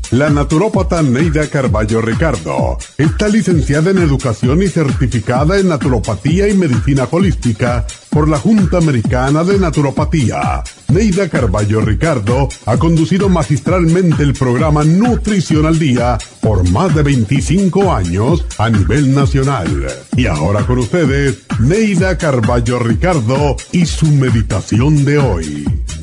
La naturópata Neida Carballo Ricardo está licenciada en Educación y certificada en Naturopatía y Medicina Holística por la Junta Americana de Naturopatía. Neida Carballo Ricardo ha conducido magistralmente el programa Nutrición al Día por más de 25 años a nivel nacional. Y ahora con ustedes, Neida Carballo Ricardo y su meditación de hoy.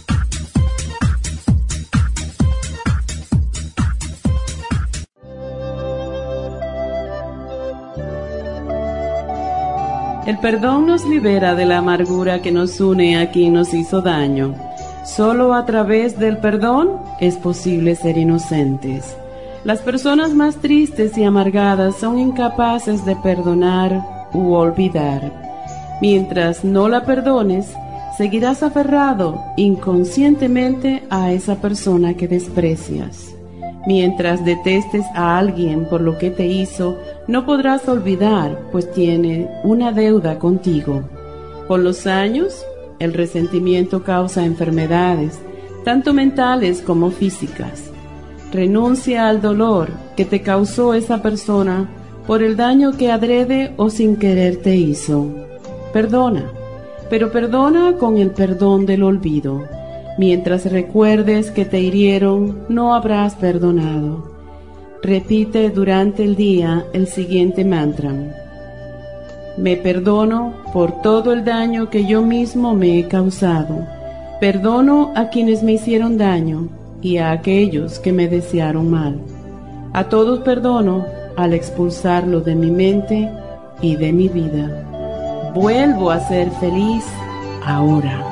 El perdón nos libera de la amargura que nos une a quien nos hizo daño. Solo a través del perdón es posible ser inocentes. Las personas más tristes y amargadas son incapaces de perdonar u olvidar. Mientras no la perdones, seguirás aferrado inconscientemente a esa persona que desprecias. Mientras detestes a alguien por lo que te hizo, no podrás olvidar, pues tiene una deuda contigo. Con los años, el resentimiento causa enfermedades, tanto mentales como físicas. Renuncia al dolor que te causó esa persona por el daño que adrede o sin querer te hizo. Perdona, pero perdona con el perdón del olvido. Mientras recuerdes que te hirieron, no habrás perdonado. Repite durante el día el siguiente mantra: me perdono por todo el daño que yo mismo me he causado. Perdono a quienes me hicieron daño y a aquellos que me desearon mal. A todos perdono al expulsarlo de mi mente y de mi vida. Vuelvo a ser feliz ahora.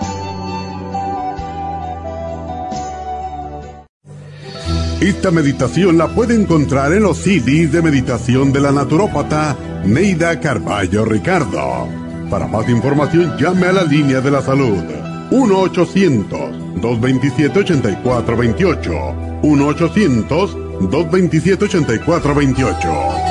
Esta meditación la puede encontrar en los CDs de meditación de la naturópata Neida Carballo Ricardo. Para más información, llame a la línea de la salud 1-800-227-8428. 1-800-227-8428.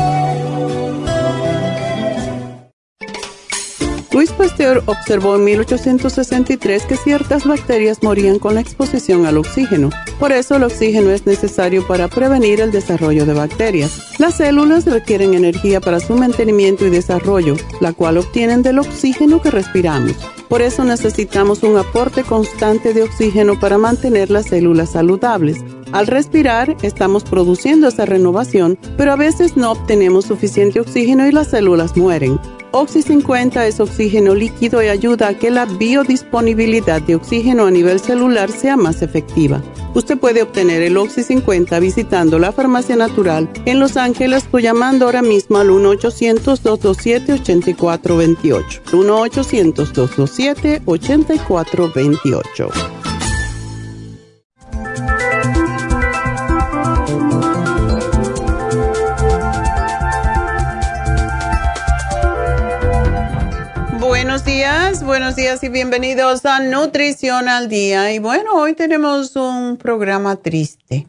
Louis Pasteur observó en 1863 que ciertas bacterias morían con la exposición al oxígeno. Por eso el oxígeno es necesario para prevenir el desarrollo de bacterias. Las células requieren energía para su mantenimiento y desarrollo, la cual obtienen del oxígeno que respiramos. Por eso necesitamos un aporte constante de oxígeno para mantener las células saludables. Al respirar, estamos produciendo esa renovación, pero a veces no obtenemos suficiente oxígeno y las células mueren. Oxy 50 es oxígeno líquido y ayuda a que la biodisponibilidad de oxígeno a nivel celular sea más efectiva. Usted puede obtener el Oxy 50 visitando la Farmacia Natural en Los Ángeles o llamando ahora mismo al 1-800-227-8428. 1-800-227-8428. Buenos días y bienvenidos a Nutrición al Día. Y bueno, hoy tenemos un programa triste.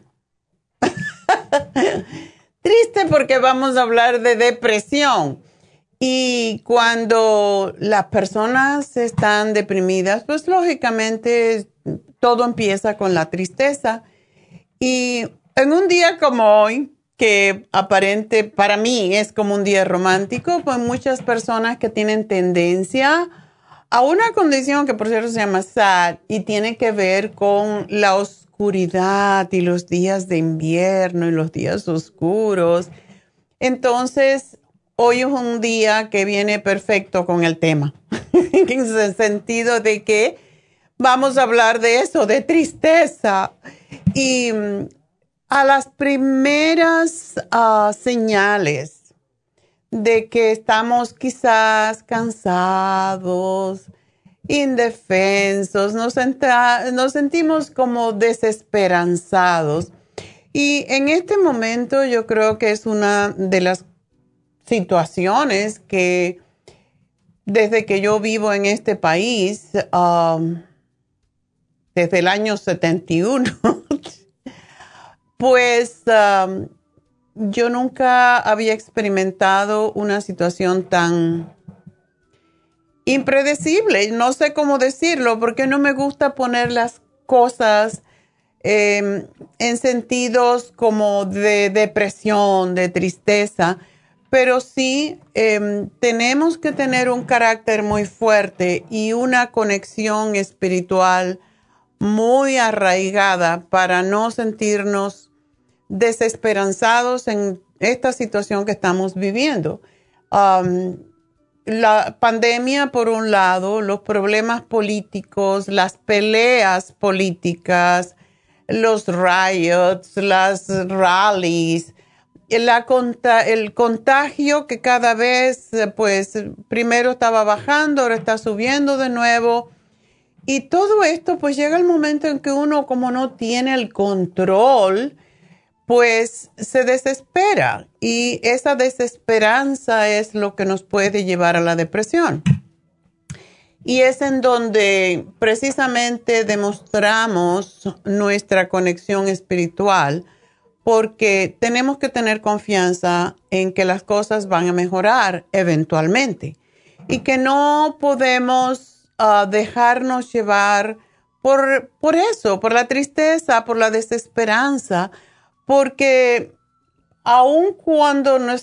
Triste porque vamos a hablar de depresión. Y cuando las personas están deprimidas, pues lógicamente todo empieza con la tristeza. Y en un día como hoy, que aparente para mí es como un día romántico, pues muchas personas que tienen tendencia a una condición que por cierto se llama SAD y tiene que ver con la oscuridad y los días de invierno y los días oscuros. Entonces, hoy es un día que viene perfecto con el tema, en el sentido de que vamos a hablar de eso, de tristeza. Y a las primeras señales de que estamos quizás cansados, indefensos, nos sentimos como desesperanzados. Y en este momento yo creo que es una de las situaciones que desde que yo vivo en este país, desde el año 71, pues yo nunca había experimentado una situación tan impredecible. No sé cómo decirlo porque no me gusta poner las cosas en sentidos como de depresión, de tristeza, pero sí tenemos que tener un carácter muy fuerte y una conexión espiritual muy arraigada para no sentirnos desesperanzados en esta situación que estamos viviendo. La pandemia, por un lado, los problemas políticos, las peleas políticas, los riots, las rallies, el contagio que cada vez, pues, primero estaba bajando, ahora está subiendo de nuevo. Y todo esto, pues, llega el momento en que uno, como no tiene el control, pues se desespera. Y esa desesperanza es lo que nos puede llevar a la depresión. Y es en donde precisamente demostramos nuestra conexión espiritual, porque tenemos que tener confianza en que las cosas van a mejorar eventualmente y que no podemos dejarnos llevar por eso, por la tristeza, por la desesperanza, porque aun cuando nos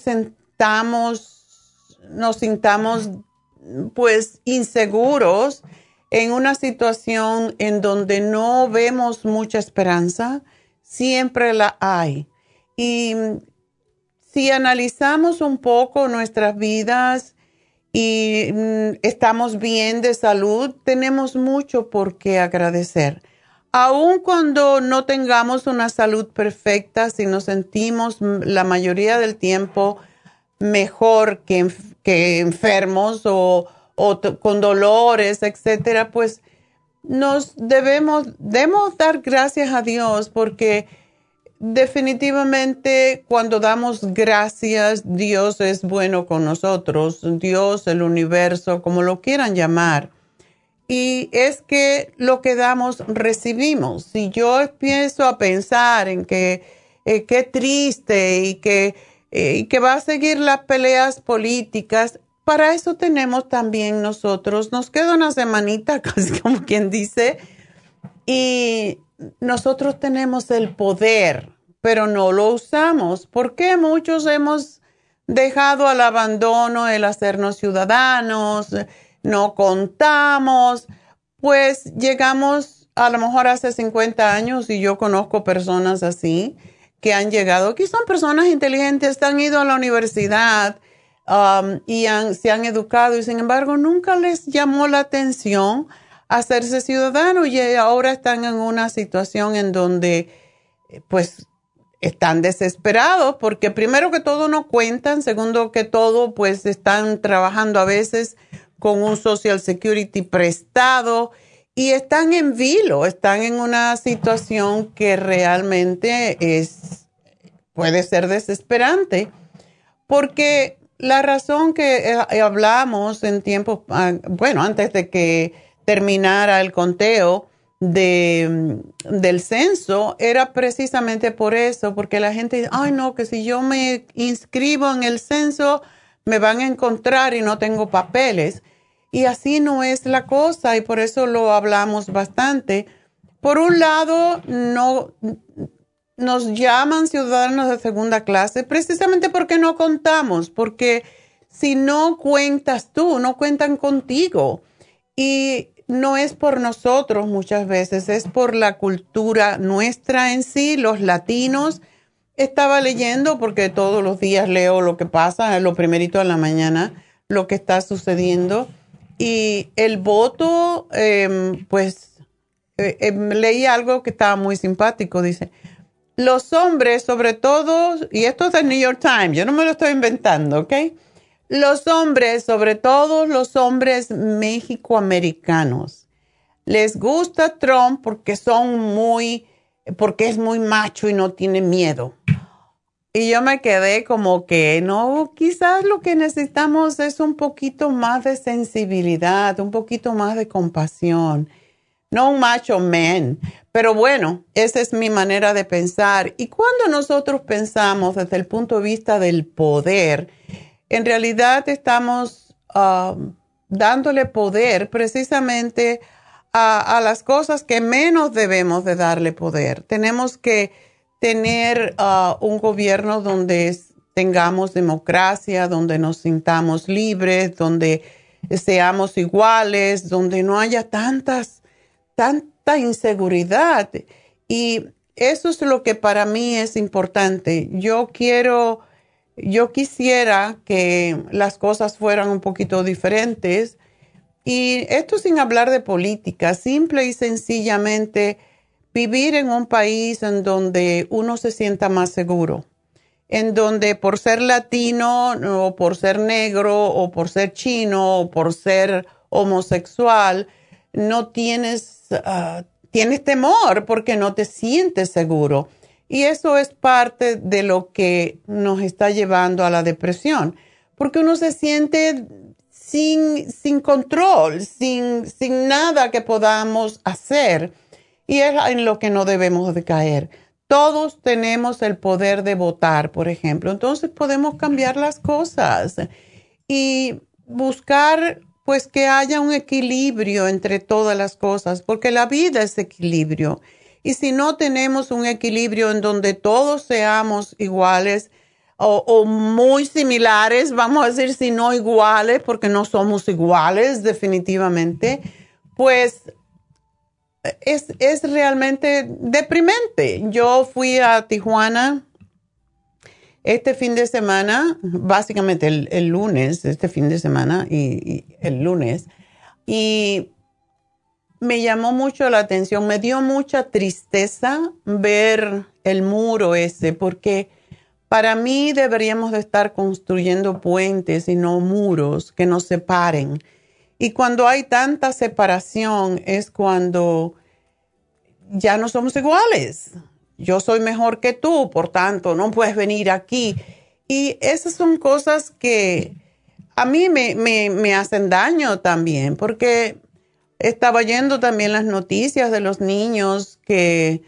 sintamos pues inseguros en una situación en donde no vemos mucha esperanza, siempre la hay. Y si analizamos un poco nuestras vidas y estamos bien de salud, tenemos mucho por qué agradecer. Aun cuando no tengamos una salud perfecta, si nos sentimos la mayoría del tiempo mejor que enfermos o con dolores, etcétera, pues debemos dar gracias a Dios, porque definitivamente cuando damos gracias, Dios es bueno con nosotros, Dios, el universo, como lo quieran llamar. Y es que lo que damos, recibimos. Si yo empiezo a pensar en que qué triste y que va a seguir las peleas políticas, para eso tenemos también nosotros, nos queda una semanita, casi como quien dice, y nosotros tenemos el poder, pero no lo usamos. ¿Por qué muchos hemos dejado al abandono el hacernos ciudadanos? No contamos, pues llegamos a lo mejor hace 50 años y yo conozco personas así que han llegado, que son personas inteligentes, han ido a la universidad y se han educado y sin embargo nunca les llamó la atención hacerse ciudadano y ahora están en una situación en donde pues están desesperados porque primero que todo no cuentan, segundo que todo pues están trabajando a veces con un Social Security prestado y están en vilo, están en una situación que realmente puede ser desesperante, porque la razón que hablamos en tiempos, antes de que terminara el conteo del censo, era precisamente por eso, porque la gente dice, ay no, que si yo me inscribo en el censo, me van a encontrar y no tengo papeles. Y así no es la cosa y por eso lo hablamos bastante. Por un lado, no nos llaman ciudadanos de segunda clase precisamente porque no contamos, porque si no cuentas tú, no cuentan contigo. Y no es por nosotros muchas veces, es por la cultura nuestra en sí, los latinos. Estaba leyendo, porque todos los días leo lo que pasa, lo primerito en la mañana, lo que está sucediendo. Y el voto, leí algo que estaba muy simpático. Dice, los hombres, sobre todo, y esto es del New York Times, yo no me lo estoy inventando, ¿ok? Los hombres, sobre todo los hombres mexicoamericanos, les gusta Trump porque es muy macho y no tiene miedo. Y yo me quedé como que, no, quizás lo que necesitamos es un poquito más de sensibilidad, un poquito más de compasión. No un macho man, pero bueno, esa es mi manera de pensar. Y cuando nosotros pensamos desde el punto de vista del poder, en realidad estamos dándole poder precisamente a las cosas que menos debemos de darle poder. Tenemos que tener un gobierno donde tengamos democracia, donde nos sintamos libres, donde seamos iguales, donde no haya tanta inseguridad. Y eso es lo que para mí es importante. Yo quisiera que las cosas fueran un poquito diferentes. Y esto sin hablar de política, simple y sencillamente vivir en un país en donde uno se sienta más seguro, en donde por ser latino o por ser negro o por ser chino o por ser homosexual, no tienes temor porque no te sientes seguro. Y eso es parte de lo que nos está llevando a la depresión, porque uno se siente sin control, sin nada que podamos hacer. Y es en lo que no debemos de caer. Todos tenemos el poder de votar, por ejemplo. Entonces podemos cambiar las cosas y buscar pues que haya un equilibrio entre todas las cosas, porque la vida es equilibrio. Y si no tenemos un equilibrio en donde todos seamos iguales o muy similares, vamos a decir si no iguales, porque no somos iguales definitivamente, pues es realmente deprimente. Yo fui a Tijuana este fin de semana, básicamente el lunes, este fin de semana y el lunes, y me llamó mucho la atención, me dio mucha tristeza ver el muro ese, porque para mí deberíamos de estar construyendo puentes y no muros que nos separen. Y cuando hay tanta separación es cuando ya no somos iguales. Yo soy mejor que tú, por tanto, no puedes venir aquí. Y esas son cosas que a mí me hacen daño también, porque estaba oyendo también las noticias de los niños que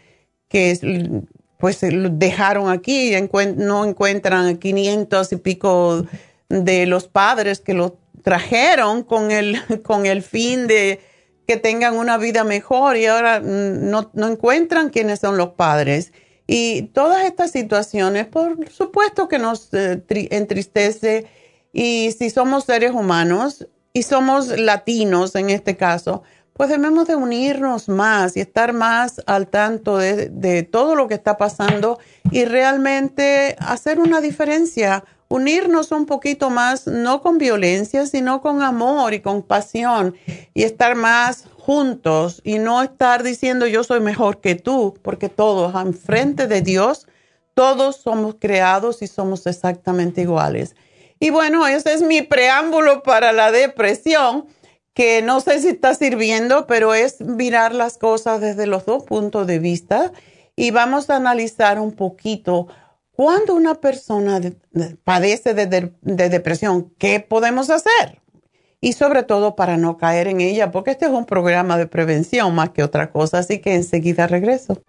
pues dejaron aquí, no encuentran 500 y pico de los padres que los trajeron con el fin de que tengan una vida mejor y ahora no encuentran quiénes son los padres. Y todas estas situaciones, por supuesto que nos entristece, y si somos seres humanos y somos latinos en este caso, pues debemos de unirnos más y estar más al tanto de todo lo que está pasando y realmente hacer una diferencia, unirnos un poquito más, no con violencia, sino con amor y con pasión y estar más juntos y no estar diciendo yo soy mejor que tú, porque todos, enfrente de Dios, todos somos creados y somos exactamente iguales. Y bueno, ese es mi preámbulo para la depresión, que no sé si está sirviendo, pero es mirar las cosas desde los dos puntos de vista y vamos a analizar un poquito cuando una persona padece de depresión, ¿qué podemos hacer? Y sobre todo para no caer en ella, porque este es un programa de prevención más que otra cosa, así que enseguida regreso.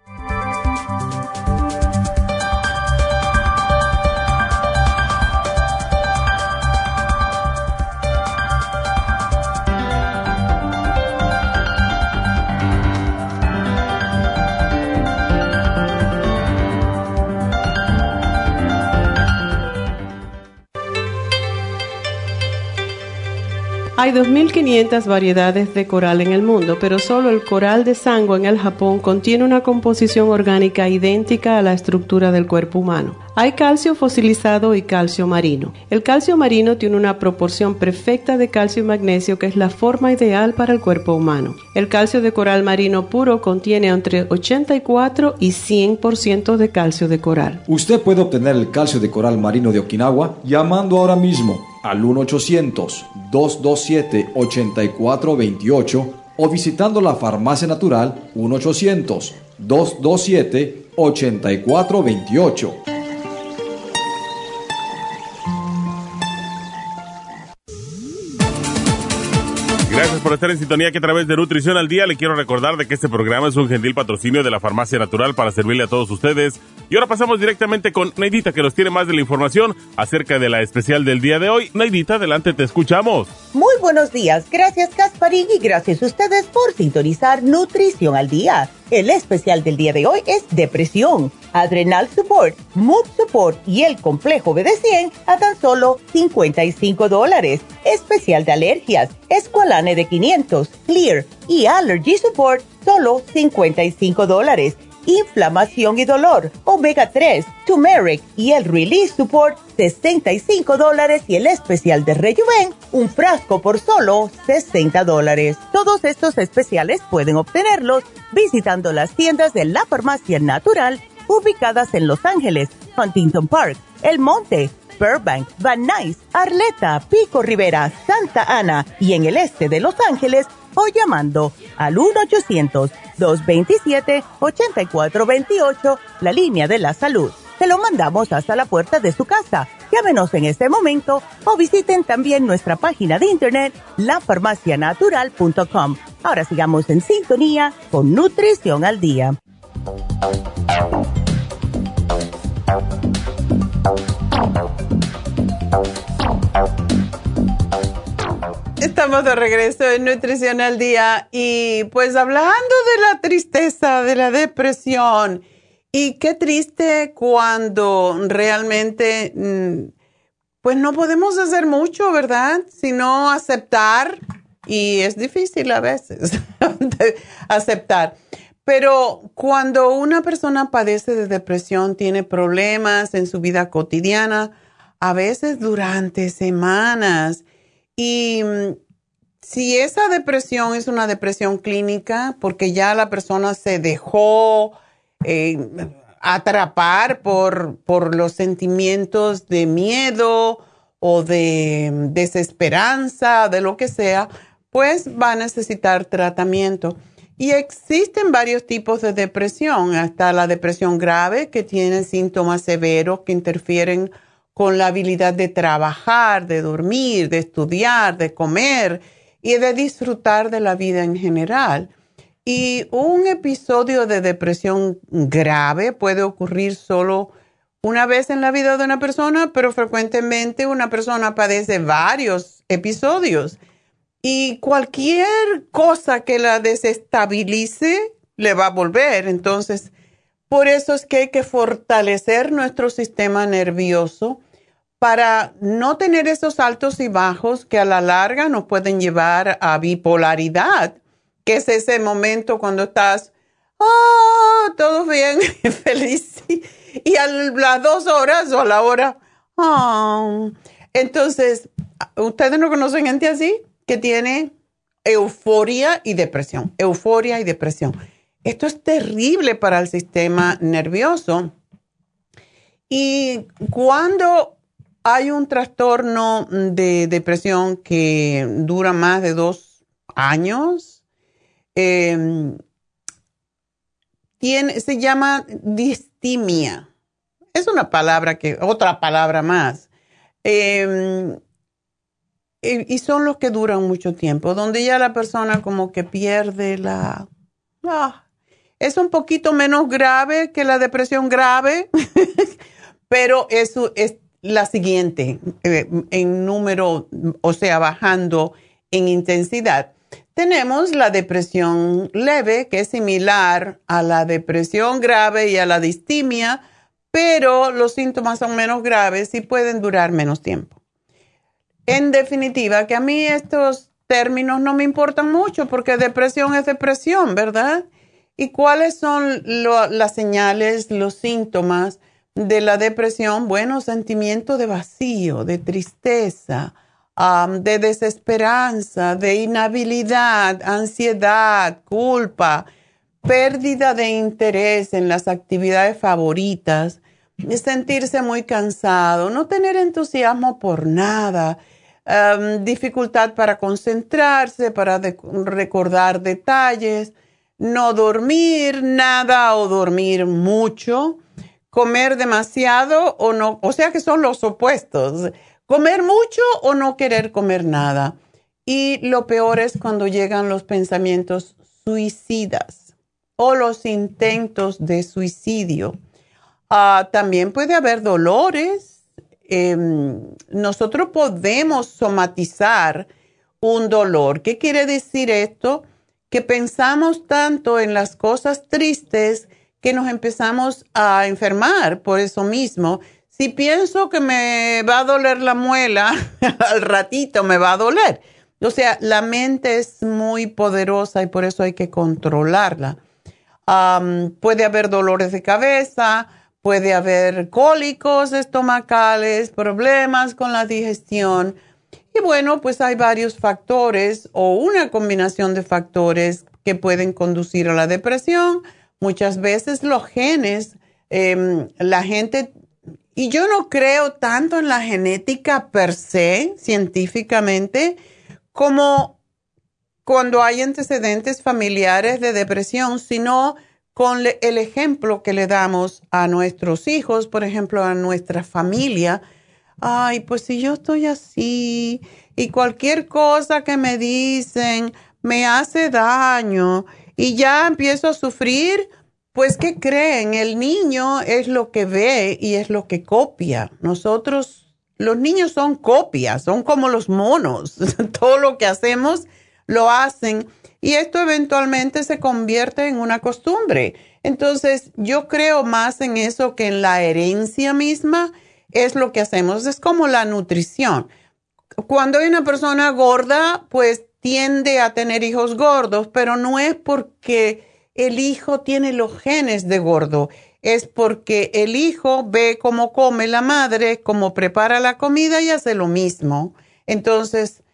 Hay 2.500 variedades de coral en el mundo, pero solo el coral de Sango en el Japón contiene una composición orgánica idéntica a la estructura del cuerpo humano. Hay calcio fosilizado y calcio marino. El calcio marino tiene una proporción perfecta de calcio y magnesio que es la forma ideal para el cuerpo humano. El calcio de coral marino puro contiene entre 84 y 100% de calcio de coral. Usted puede obtener el calcio de coral marino de Okinawa llamando ahora mismo al 1-800-227-8428 o visitando la Farmacia Natural 1-800-227-8428. Gracias por por estar en sintonía que a través de Nutrición al Día le quiero recordar de que este programa es un gentil patrocinio de la Farmacia Natural para servirle a todos ustedes. Y ahora pasamos directamente con Neidita, que nos tiene más de la información acerca de la especial del día de hoy. Neidita, adelante, te escuchamos. Muy buenos días, gracias Gasparín y gracias a ustedes por sintonizar Nutrición al Día. El especial del día de hoy es depresión, Adrenal Support, Mood Support y el complejo BD100 a tan solo $55. Especial de alergias, Esqualane de 500, Clear y Allergy Support, solo $55. Inflamación y dolor, Omega 3, Turmeric y el Release Support, $65. Y el especial de Rejuven, un frasco por solo $60. Todos estos especiales pueden obtenerlos visitando las tiendas de la Farmacia Natural ubicadas en Los Ángeles, Huntington Park, El Monte, Burbank, Van Nuys, Arleta, Pico Rivera, Santa Ana y en el este de Los Ángeles, o llamando al 1-800-227-8428, la línea de la salud. Se lo mandamos hasta la puerta de su casa. Llámenos en este momento o visiten también nuestra página de internet, lafarmacianatural.com. Ahora sigamos en sintonía con Nutrición al Día. Estamos de regreso en Nutrición al Día y pues hablando de la tristeza, de la depresión, y qué triste cuando realmente pues no podemos hacer mucho, ¿verdad? Sino aceptar, y es difícil a veces aceptar. Pero cuando una persona padece de depresión, tiene problemas en su vida cotidiana, a veces durante semanas. Y si esa depresión es una depresión clínica, porque ya la persona se dejó atrapar por los sentimientos de miedo o de desesperanza, de lo que sea, pues va a necesitar tratamiento. Y existen varios tipos de depresión. Está la depresión grave, que tiene síntomas severos que interfieren con la habilidad de trabajar, de dormir, de estudiar, de comer y de disfrutar de la vida en general. Y un episodio de depresión grave puede ocurrir solo una vez en la vida de una persona, pero frecuentemente una persona padece varios episodios. Y cualquier cosa que la desestabilice le va a volver. Entonces, por eso es que hay que fortalecer nuestro sistema nervioso para no tener esos altos y bajos que a la larga nos pueden llevar a bipolaridad, que es ese momento cuando estás, todo bien, feliz, y a las 2 horas o a la hora, Entonces, ¿ustedes no conocen gente así? Que tiene euforia y depresión. Esto es terrible para el sistema nervioso. Y cuando hay un trastorno de depresión que dura más de 2 años, se llama distimia. Es una palabra otra palabra más. Y son los que duran mucho tiempo, donde ya la persona como que pierde es un poquito menos grave que la depresión grave, pero eso es la siguiente en número, o sea, bajando en intensidad. Tenemos la depresión leve, que es similar a la depresión grave y a la distimia, pero los síntomas son menos graves y pueden durar menos tiempo. En definitiva, que a mí estos términos no me importan mucho porque depresión es depresión, ¿verdad? ¿Y cuáles son las señales, los síntomas de la depresión? Bueno, sentimiento de vacío, de tristeza, de desesperanza, de inhabilidad, ansiedad, culpa, pérdida de interés en las actividades favoritas, sentirse muy cansado, no tener entusiasmo por nada, dificultad para concentrarse, para recordar detalles, no dormir nada o dormir mucho, comer demasiado o no, o sea que son los opuestos, comer mucho o no querer comer nada. Y lo peor es cuando llegan los pensamientos suicidas o los intentos de suicidio. También puede haber dolores. Nosotros podemos somatizar un dolor. ¿Qué quiere decir esto? Que pensamos tanto en las cosas tristes que nos empezamos a enfermar por eso mismo. Si pienso que me va a doler la muela, al ratito me va a doler. O sea, la mente es muy poderosa y por eso hay que controlarla. Puede haber dolores de cabeza, puede haber cólicos estomacales, problemas con la digestión. Y bueno, pues hay varios factores o una combinación de factores que pueden conducir a la depresión. Muchas veces los genes, la gente, y yo no creo tanto en la genética per se, científicamente, como cuando hay antecedentes familiares de depresión, sino con el ejemplo que le damos a nuestros hijos, por ejemplo, a nuestra familia. Ay, pues si yo estoy así y cualquier cosa que me dicen me hace daño y ya empiezo a sufrir, pues ¿qué creen? El niño es lo que ve y es lo que copia. Los niños son copias, son como los monos. Todo lo que hacemos lo hacen y esto eventualmente se convierte en una costumbre. Entonces, yo creo más en eso que en la herencia misma. Es lo que hacemos, es como la nutrición. Cuando hay una persona gorda, pues tiende a tener hijos gordos, pero no es porque el hijo tiene los genes de gordo, es porque el hijo ve cómo come la madre, cómo prepara la comida y hace lo mismo. Entonces,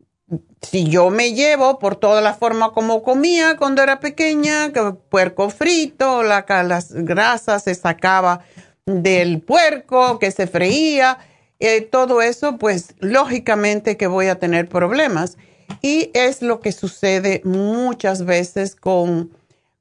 si yo me llevo por toda la forma como comía cuando era pequeña, puerco frito, las grasas se sacaba del puerco que se freía, todo eso, pues lógicamente que voy a tener problemas. Y es lo que sucede muchas veces con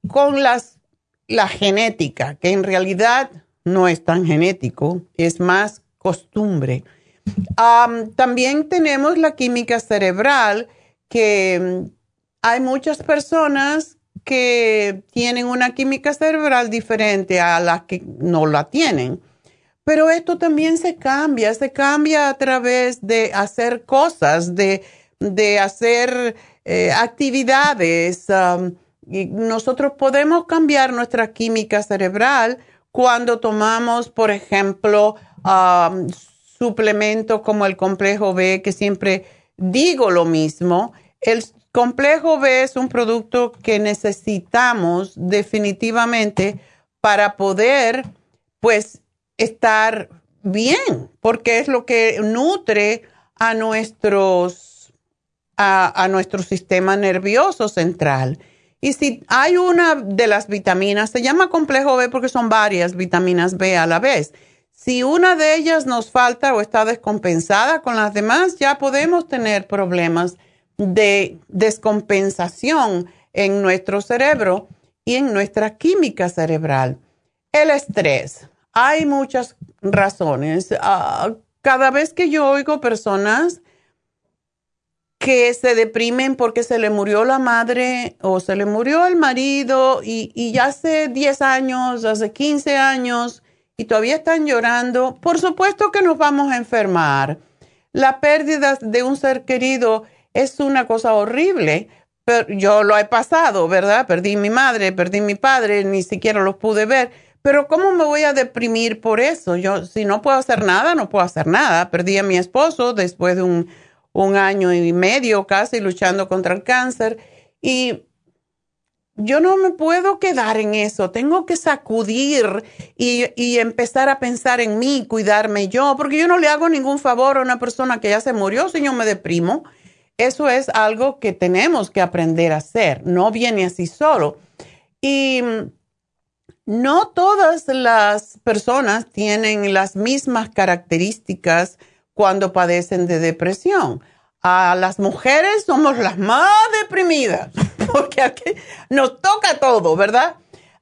la genética, que en realidad no es tan genético, es más costumbre. También tenemos la química cerebral, que hay muchas personas que tienen una química cerebral diferente a las que no la tienen. Pero esto también se cambia a través de hacer cosas, de hacer actividades. Y nosotros podemos cambiar nuestra química cerebral cuando tomamos, por ejemplo, suplementos como el complejo B, que siempre digo lo mismo. El complejo B es un producto que necesitamos definitivamente para poder, pues, estar bien, porque es lo que nutre a nuestro sistema nervioso central. Y si hay una de las vitaminas, se llama complejo B porque son varias vitaminas B a la vez. Si una de ellas nos falta o está descompensada con las demás, ya podemos tener problemas de descompensación en nuestro cerebro y en nuestra química cerebral. El estrés. Hay muchas razones. Cada vez que yo oigo personas que se deprimen porque se le murió la madre o se le murió el marido y ya hace 10 años, hace 15 años y todavía están llorando, por supuesto que nos vamos a enfermar. La pérdida de un ser querido es una cosa horrible, pero yo lo he pasado, ¿verdad? Perdí mi madre, perdí mi padre, ni siquiera los pude ver. Pero ¿cómo me voy a deprimir por eso? Yo, si no puedo hacer nada, no puedo hacer nada. Perdí a mi esposo después de un año y medio casi luchando contra el cáncer. Y yo no me puedo quedar en eso. Tengo que sacudir y empezar a pensar en mí, cuidarme yo, porque yo no le hago ningún favor a una persona que ya se murió si yo me deprimo. Eso es algo que tenemos que aprender a hacer. No viene así solo. Y no todas las personas tienen las mismas características cuando padecen de depresión. A las mujeres somos las más deprimidas, porque aquí nos toca todo, ¿verdad?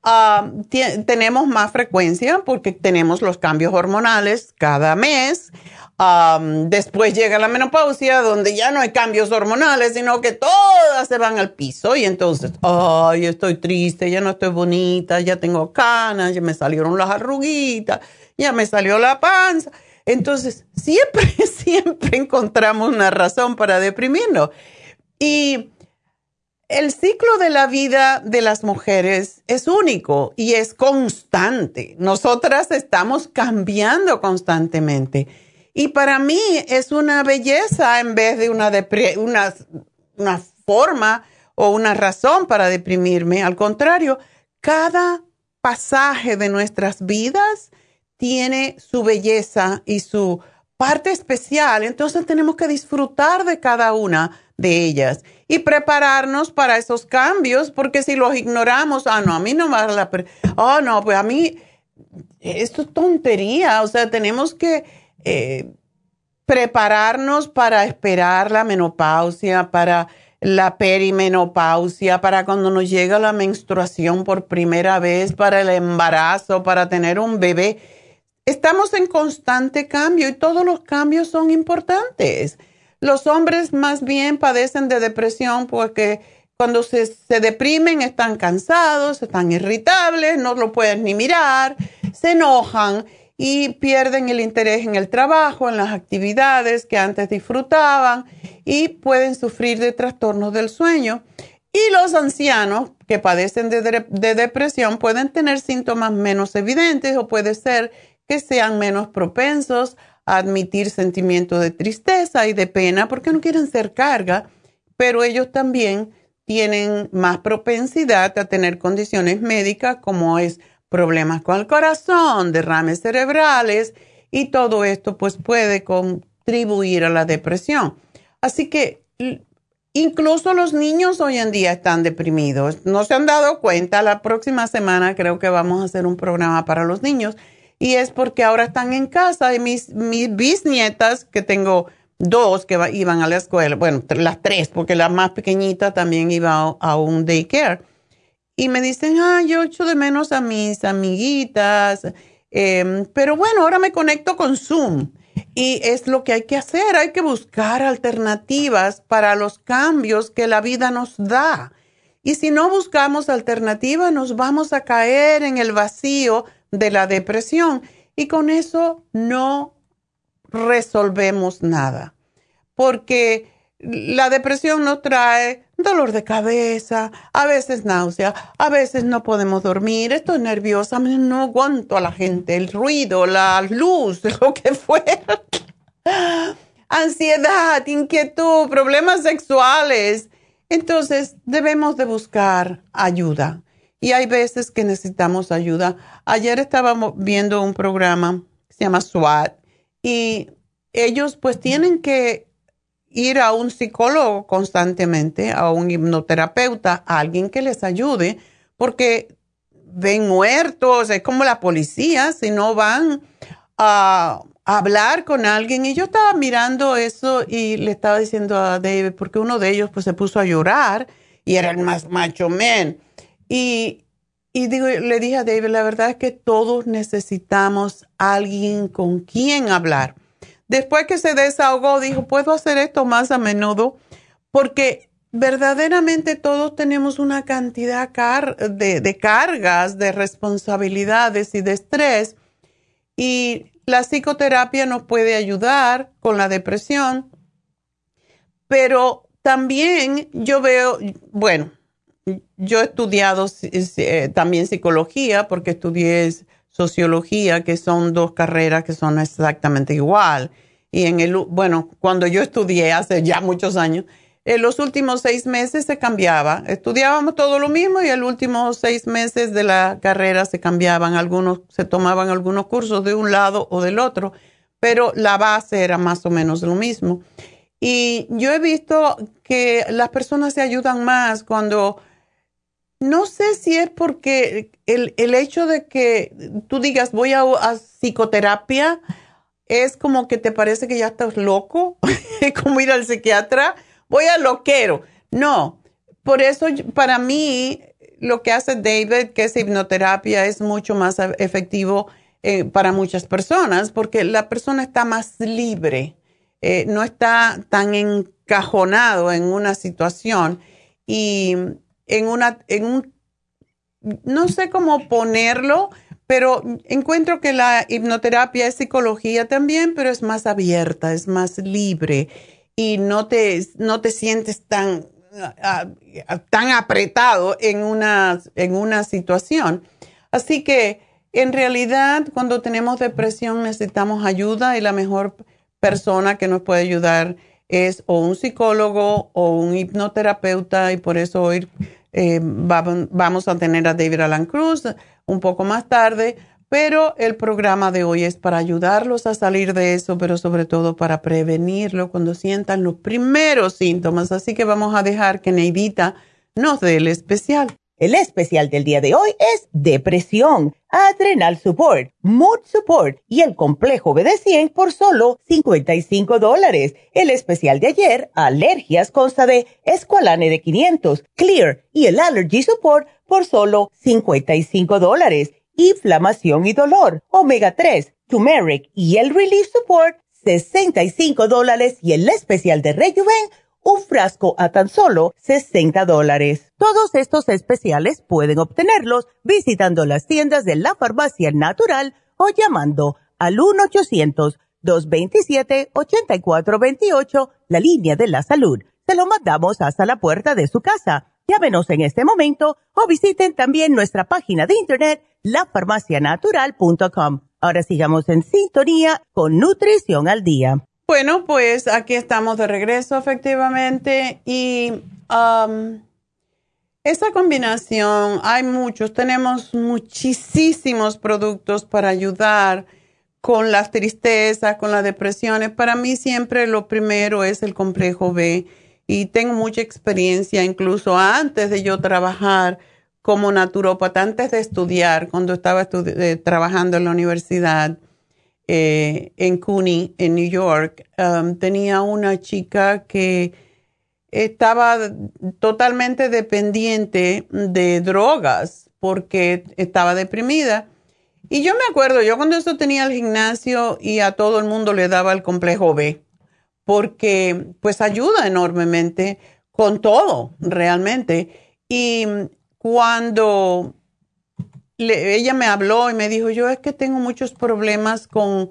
tenemos más frecuencia porque tenemos los cambios hormonales cada mes. Después llega la menopausia, donde ya no hay cambios hormonales, sino que todas se van al piso. Y entonces, ay, estoy triste, ya no estoy bonita, ya tengo canas, ya me salieron las arruguitas, ya me salió la panza. Entonces, siempre encontramos una razón para deprimirnos. Y el ciclo de la vida de las mujeres es único y es constante. Nosotras estamos cambiando constantemente. Y para mí es una belleza en vez de una forma o una razón para deprimirme. Al contrario, cada pasaje de nuestras vidas tiene su belleza y su parte especial. Entonces tenemos que disfrutar de cada una de ellas y prepararnos para esos cambios, porque si los ignoramos, no, a mí no me vale la pena. No, pues a mí esto es tontería. O sea, tenemos que prepararnos para esperar la menopausia, para la perimenopausia, para cuando nos llega la menstruación por primera vez, para el embarazo, para tener un bebé. Estamos en constante cambio y todos los cambios son importantes. Los hombres más bien padecen de depresión porque cuando se deprimen están cansados, están irritables, no lo pueden ni mirar, se enojan y pierden el interés en el trabajo, en las actividades que antes disfrutaban y pueden sufrir de trastornos del sueño. Y los ancianos que padecen de depresión pueden tener síntomas menos evidentes o puede ser que sean menos propensos a admitir sentimientos de tristeza y de pena porque no quieren ser carga, pero ellos también tienen más propensidad a tener condiciones médicas como es problemas con el corazón, derrames cerebrales y todo esto pues puede contribuir a la depresión. Así que incluso los niños hoy en día están deprimidos. No se han dado cuenta. La próxima semana creo que vamos a hacer un programa para los niños y es porque ahora están en casa y mis bisnietas, que tengo 2 que iban a la escuela, bueno, las 3 porque la más pequeñita también iba a un daycare. Y me dicen, yo echo de menos a mis amiguitas, pero bueno, ahora me conecto con Zoom. Y es lo que hay que hacer, hay que buscar alternativas para los cambios que la vida nos da. Y si no buscamos alternativas, nos vamos a caer en el vacío de la depresión. Y con eso no resolvemos nada. Porque la depresión nos trae dolor de cabeza, a veces náusea, a veces no podemos dormir, estoy nerviosa, no aguanto a la gente, el ruido, la luz, lo que fuera. Ansiedad, inquietud, problemas sexuales. Entonces debemos de buscar ayuda y hay veces que necesitamos ayuda. Ayer estábamos viendo un programa que se llama SWAT y ellos pues tienen que ir a un psicólogo constantemente, a un hipnoterapeuta, a alguien que les ayude, porque ven muertos, es como la policía, si no van a hablar con alguien. Y yo estaba mirando eso y le estaba diciendo a David, porque uno de ellos pues se puso a llorar y era el más macho man. Y le dije a David, la verdad es que todos necesitamos alguien con quien hablar. Después que se desahogó, dijo, puedo hacer esto más a menudo porque verdaderamente todos tenemos una cantidad de cargas, de responsabilidades y de estrés. Y la psicoterapia nos puede ayudar con la depresión. Pero también yo veo, bueno, yo he estudiado también psicología porque estudié sociología, que son 2 carreras que son exactamente igual. Y cuando yo estudié hace ya muchos años, en los últimos 6 meses se cambiaba. Estudiábamos todo lo mismo y en los últimos 6 meses de la carrera se cambiaban. Se tomaban algunos cursos de un lado o del otro, pero la base era más o menos lo mismo. Y yo he visto que las personas se ayudan más cuando... No sé si es porque el hecho de que tú digas voy a psicoterapia es como que te parece que ya estás loco, como ir al psiquiatra, voy al loquero. No, por eso para mí lo que hace David, que es hipnoterapia, es mucho más efectivo para muchas personas porque la persona está más libre, no está tan encajonado en una situación y no sé cómo ponerlo, pero encuentro que la hipnoterapia es psicología también, pero es más abierta, es más libre y no te sientes tan apretado en una situación. Así que en realidad cuando tenemos depresión necesitamos ayuda y la mejor persona que nos puede ayudar es o un psicólogo o un hipnoterapeuta y por eso hoy vamos a tener a David Alan Cruz un poco más tarde, pero el programa de hoy es para ayudarlos a salir de eso, pero sobre todo para prevenirlo cuando sientan los primeros síntomas. Así que vamos a dejar que Neidita nos dé el especial. El especial del día de hoy es depresión, Adrenal Support, Mood Support y el complejo BD100 por solo $55. El especial de ayer, alergias, consta de Esqualane de 500, Clear y el Allergy Support por solo $55. Inflamación y dolor, Omega 3, Turmeric y el Relief Support, $65 y el especial de Rejuven, un frasco a tan solo $60. Todos estos especiales pueden obtenerlos visitando las tiendas de la Farmacia Natural o llamando al 1-800-227-8428, la línea de la salud. Se lo mandamos hasta la puerta de su casa. Llámenos en este momento o visiten también nuestra página de internet, lafarmacianatural.com. Ahora sigamos en sintonía con Nutrición al Día. Bueno, pues aquí estamos de regreso efectivamente y esa combinación, tenemos muchísimos productos para ayudar con las tristezas, con las depresiones. Para mí siempre lo primero es el complejo B y tengo mucha experiencia incluso antes de yo trabajar como naturópata, antes de estudiar, cuando estaba trabajando en la universidad. En CUNY, en New York, tenía una chica que estaba totalmente dependiente de drogas porque estaba deprimida. Y yo me acuerdo, yo cuando eso tenía el gimnasio y a todo el mundo le daba el complejo B, porque pues ayuda enormemente con todo, realmente. Y cuando ella me habló y me dijo, yo es que tengo muchos problemas con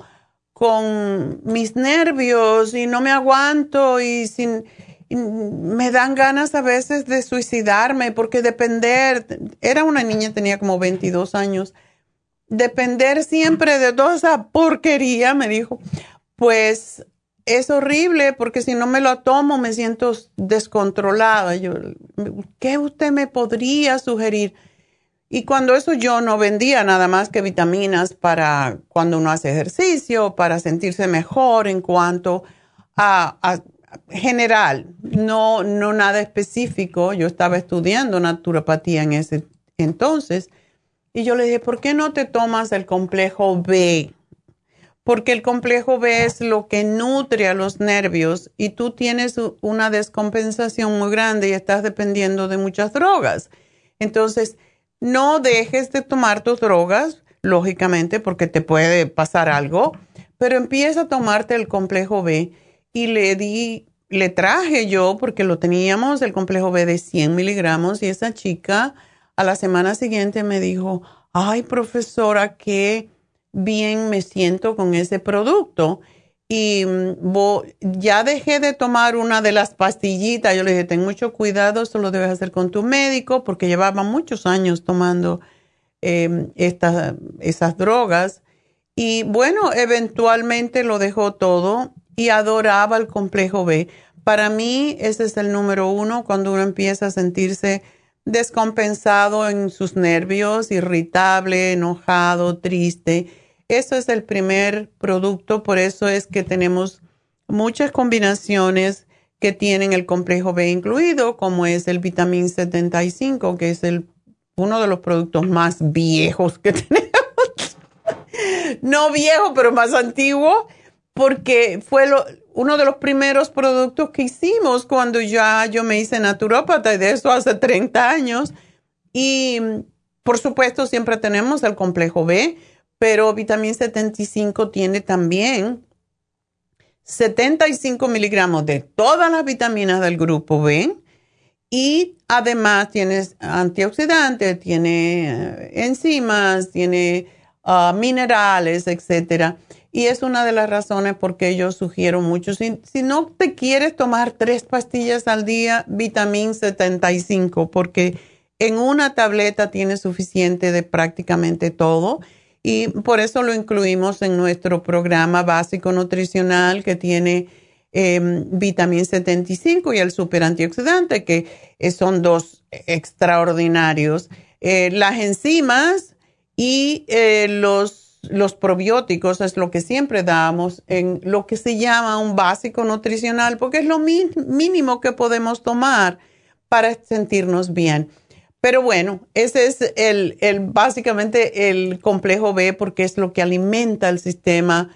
mis nervios y no me aguanto y me dan ganas a veces de suicidarme porque era una niña, tenía como 22 años, depender siempre de toda esa porquería, me dijo, pues es horrible porque si no me lo tomo me siento descontrolada. ¿Qué usted me podría sugerir? Y cuando eso yo no vendía nada más que vitaminas para cuando uno hace ejercicio, para sentirse mejor en cuanto a general, no nada específico. Yo estaba estudiando naturopatía en ese entonces y yo le dije, ¿por qué no te tomas el complejo B? Porque el complejo B es lo que nutre a los nervios y tú tienes una descompensación muy grande y estás dependiendo de muchas drogas. Entonces, no dejes de tomar tus drogas, lógicamente, porque te puede pasar algo, pero empieza a tomarte el complejo B y le traje yo, porque lo teníamos, el complejo B de 100 miligramos y esa chica a la semana siguiente me dijo, ay, profesora, qué bien me siento con ese producto. Y ya dejé de tomar una de las pastillitas. Yo le dije, ten mucho cuidado, eso lo debes hacer con tu médico, porque llevaba muchos años tomando esas drogas. Y bueno, eventualmente lo dejó todo y adoraba el complejo B. Para mí, ese es el número 1 cuando uno empieza a sentirse descompensado en sus nervios, irritable, enojado, triste. Eso es el primer producto, por eso es que tenemos muchas combinaciones que tienen el complejo B incluido, como es el Vitamin 75, que es uno de los productos más viejos que tenemos. No viejo, pero más antiguo, porque fue uno de los primeros productos que hicimos cuando yo me hice naturópata, y de eso hace 30 años. Y por supuesto siempre tenemos el complejo B, pero vitamina 75 tiene también 75 miligramos de todas las vitaminas del grupo B y además tiene antioxidantes, tiene enzimas, tiene minerales, etcétera. Y es una de las razones por qué yo sugiero mucho. Si no te quieres tomar 3 pastillas al día, vitamina 75, porque en una tableta tiene suficiente de prácticamente todo. Y por eso lo incluimos en nuestro programa básico nutricional que tiene vitamina 75 y el super antioxidante, que son 2 extraordinarios. Las enzimas y los probióticos es lo que siempre damos en lo que se llama un básico nutricional, porque es lo mínimo que podemos tomar para sentirnos bien. Pero bueno, ese es básicamente el complejo B, porque es lo que alimenta el sistema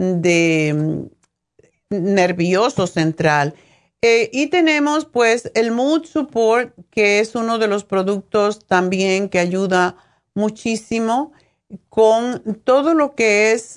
nervioso central. Y tenemos pues el Mood Support, que es uno de los productos también que ayuda muchísimo con todo lo que es,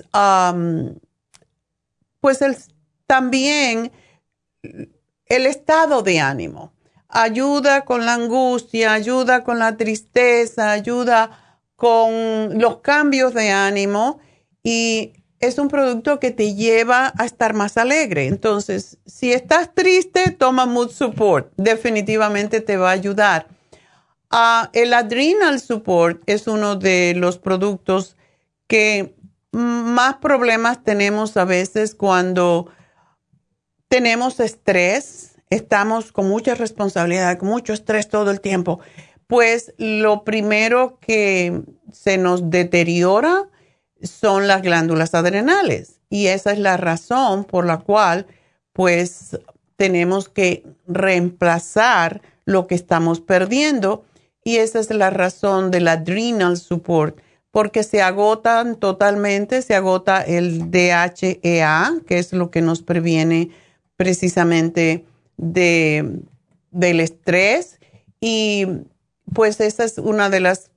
pues también el estado de ánimo. Ayuda con la angustia, ayuda con la tristeza, ayuda con los cambios de ánimo y es un producto que te lleva a estar más alegre. Entonces, si estás triste, toma Mood Support. Definitivamente te va a ayudar. El Adrenal Support es uno de los productos que más problemas tenemos a veces cuando tenemos estrés. Estamos con mucha responsabilidad, con mucho estrés todo el tiempo. Pues lo primero que se nos deteriora son las glándulas adrenales. Y esa es la razón por la cual pues tenemos que reemplazar lo que estamos perdiendo. Y esa es la razón del Adrenal Support, porque se agotan totalmente, se agota el DHEA, que es lo que nos previene precisamente del estrés. Y pues esa es una de las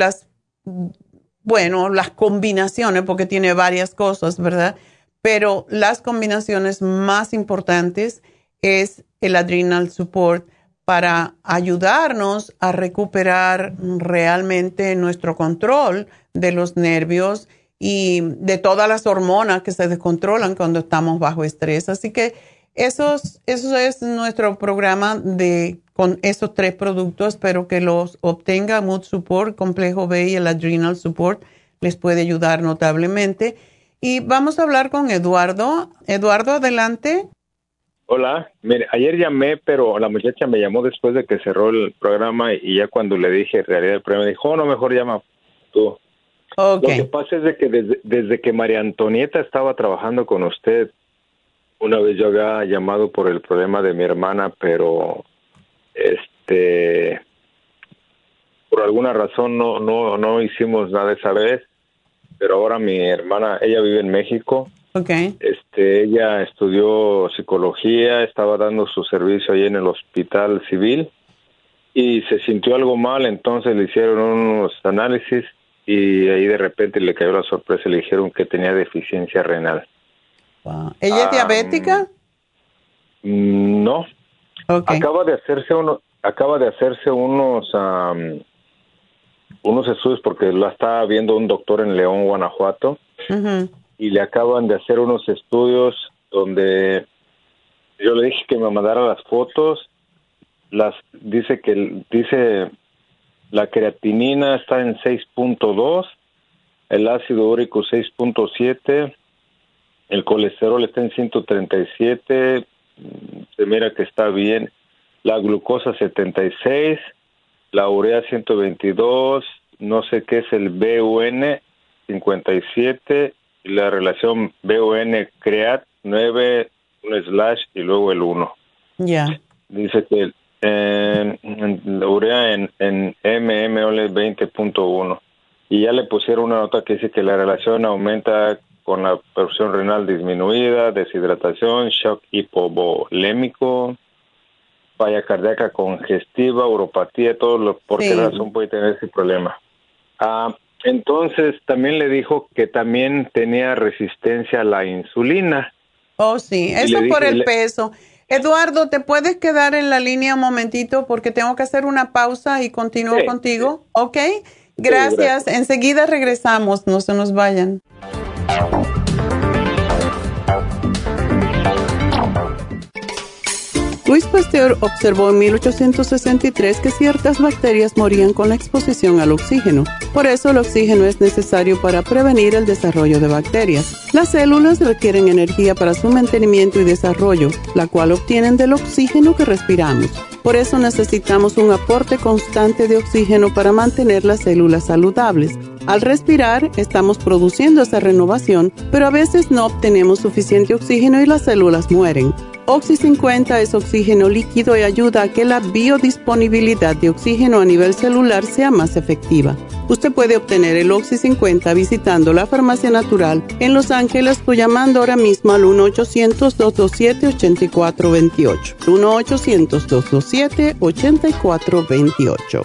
combinaciones, porque tiene varias cosas, ¿verdad? Pero las combinaciones más importantes es el Adrenal Support para ayudarnos a recuperar realmente nuestro control de los nervios y de todas las hormonas que se descontrolan cuando estamos bajo estrés. Así que eso es nuestro programa con esos 3 productos. Espero que los obtenga. Mood Support, Complejo B y el Adrenal Support les puede ayudar notablemente. Y vamos a hablar con Eduardo. Eduardo, adelante. Hola, mire, ayer llamé, pero la muchacha me llamó después de que cerró el programa y ya cuando le dije en realidad el problema, dijo, no, mejor llama tú. Okay. Lo que pasa es de que desde que María Antonieta estaba trabajando con usted, una vez yo había llamado por el problema de mi hermana, pero por alguna razón no hicimos nada esa vez, pero ahora mi hermana, ella vive en México. Okay. Ella estudió psicología, estaba dando su servicio ahí en el hospital civil y se sintió algo mal, entonces le hicieron unos análisis y ahí de repente le cayó la sorpresa y le dijeron que tenía deficiencia renal. Wow. ¿Ella es diabética? No. Okay. Acaba de hacerse unos estudios porque la está viendo un doctor en León, Guanajuato. Uh-huh. Y le acaban de hacer unos estudios donde yo le dije que me mandara las fotos. Dice la creatinina está en 6.2, el ácido úrico 6.7, el colesterol está en 137, se mira que está bien, la glucosa 76, la urea 122, no sé qué es el BUN 57, y la relación BUN-CREAT 9, / y luego el 1. Ya. Dice que la urea en mmol 20.1. Y ya le pusieron una nota que dice que la relación aumenta con la presión renal disminuida, deshidratación, shock hipovolémico. falla cardíaca congestiva, uropatía, por qué razón puede tener ese problema. Entonces también le dijo que también tenía resistencia a la insulina. Oh, sí, eso por el peso. Eduardo, ¿te puedes quedar en la línea un momentito? Porque tengo que hacer una pausa y continúo contigo. Sí. ¿Ok? Gracias. Sí, enseguida regresamos, no se nos vayan. Luis Pasteur observó en 1863 que ciertas bacterias morían con la exposición al oxígeno. Por eso el oxígeno es necesario para prevenir el desarrollo de bacterias. Las células requieren energía para su mantenimiento y desarrollo, la cual obtienen del oxígeno que respiramos. Por eso necesitamos un aporte constante de oxígeno para mantener las células saludables. Al respirar, estamos produciendo esa renovación, pero a veces no obtenemos suficiente oxígeno y las células mueren. Oxy 50 es oxígeno líquido y ayuda a que la biodisponibilidad de oxígeno a nivel celular sea más efectiva. Usted puede obtener el Oxy 50 visitando la Farmacia Natural en Los Ángeles o llamando ahora mismo al 1-800-227-8428. 1-800-227-8428.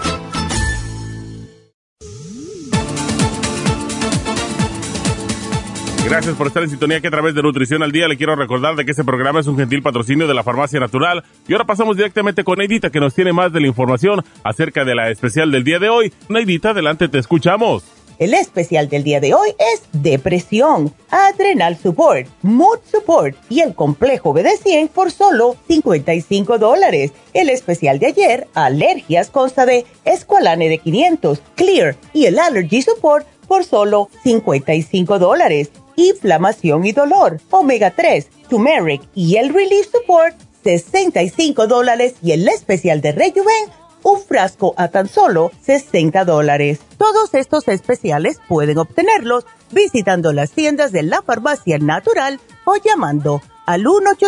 Gracias por estar en sintonía, que a través de Nutrición al Día le quiero recordar de que este programa es un gentil patrocinio de la Farmacia Natural. Y ahora pasamos directamente con Neidita, que nos tiene más de la información acerca de la especial del día de hoy. Neidita, adelante, te escuchamos. El especial del día de hoy es depresión, Adrenal Support, Mood Support y el complejo BD100 por solo $55. El especial de ayer, alergias, consta de Esqualane de 500, Clear y el Allergy Support por solo $55. Inflamación y dolor, Omega 3, Turmeric y el Relief Support, $65. Y el especial de Rejuven, un frasco a tan solo $60. Todos estos especiales pueden obtenerlos visitando las tiendas de la Farmacia Natural o llamando al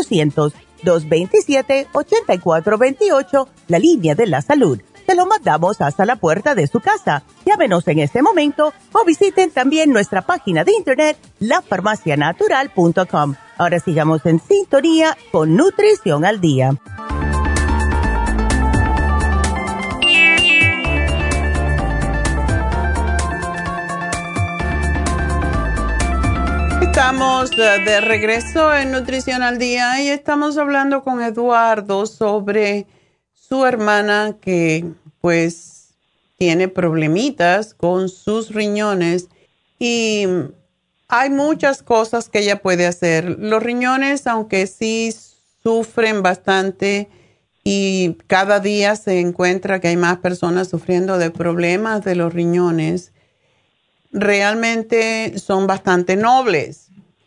1-800-227-8428, la línea de la salud. Se lo mandamos hasta la puerta de su casa. Llámenos en este momento o visiten también nuestra página de internet, lafarmacianatural.com. Ahora sigamos en sintonía con Nutrición al Día. Estamos de regreso en Nutrición al Día y estamos hablando con Eduardo sobre su hermana que pues tiene problemitas con sus riñones y hay muchas cosas que ella puede hacer. Los riñones, aunque sí sufren bastante y cada día se encuentra que hay más personas sufriendo de problemas de los riñones, realmente son bastante nobles.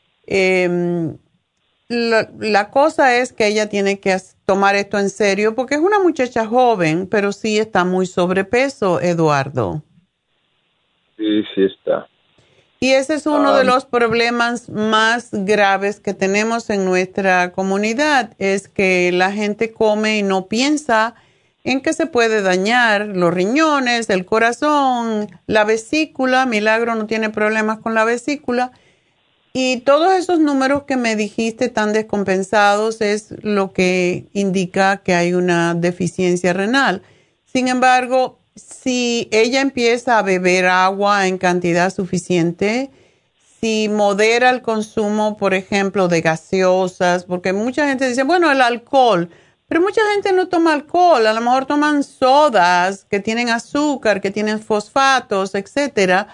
La cosa es que ella tiene que tomar esto en serio porque es una muchacha joven, pero sí está muy sobrepeso, Eduardo. Sí, sí está. Y ese es uno de los problemas más graves que tenemos en nuestra comunidad, es que la gente come y no piensa en que se puede dañar los riñones, el corazón, la vesícula. Milagro no tiene problemas con la vesícula. Y todos esos números que me dijiste tan descompensados es lo que indica que hay una deficiencia renal. Sin embargo, si ella empieza a beber agua en cantidad suficiente, si modera el consumo, por ejemplo, de gaseosas, porque mucha gente dice, bueno, el alcohol, pero mucha gente no toma alcohol, a lo mejor toman sodas que tienen azúcar, que tienen fosfatos, etcétera.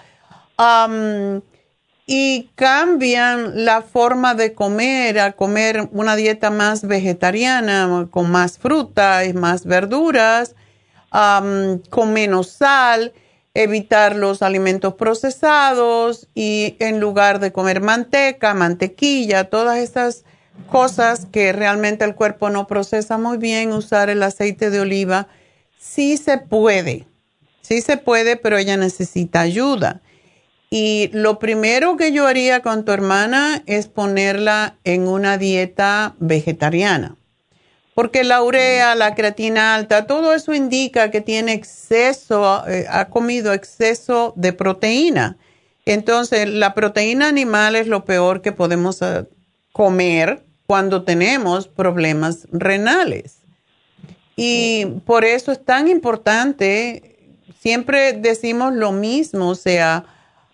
Y cambian la forma de comer a comer una dieta más vegetariana, con más fruta y más verduras, con menos sal, evitar los alimentos procesados y en lugar de comer manteca, mantequilla, todas esas cosas que realmente el cuerpo no procesa muy bien, usar el aceite de oliva. Sí se puede, pero ella necesita ayuda. Y lo primero que yo haría con tu hermana es ponerla en una dieta vegetariana. Porque la urea, la creatina alta, todo eso indica que tiene exceso, ha comido exceso de proteína. Entonces, la proteína animal es lo peor que podemos comer cuando tenemos problemas renales. Y por eso es tan importante, siempre decimos lo mismo, o sea,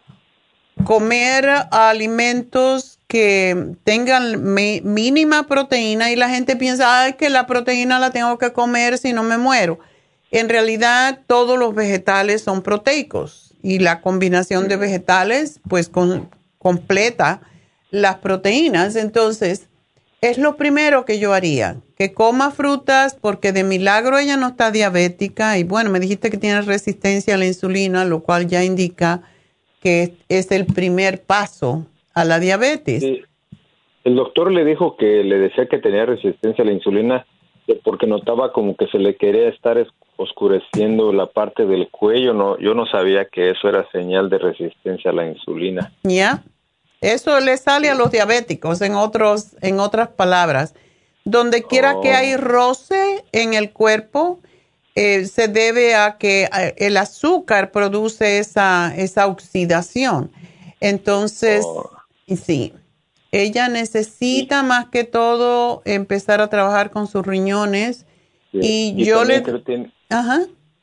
comer alimentos que tengan mínima proteína y la gente piensa, ay, que la proteína la tengo que comer si no me muero. En realidad, todos los vegetales son proteicos y la combinación de vegetales, pues, completa las proteínas. Entonces, es lo primero que yo haría, que coma frutas, porque de milagro ella no está diabética y bueno, me dijiste que tiene resistencia a la insulina, lo cual ya indica que es el primer paso a la diabetes. Sí. El doctor le dijo que le decía que tenía resistencia a la insulina porque notaba como que se le quería estar oscureciendo la parte del cuello. No, yo no sabía que eso era señal de resistencia a la insulina. Ya. Eso le sale a los diabéticos, en otras palabras. Donde quiera que hay roce en el cuerpo, se debe a que el azúcar produce esa oxidación. Entonces, sí, ella necesita más que todo empezar a trabajar con sus riñones. Sí. Y yo le... Ajá.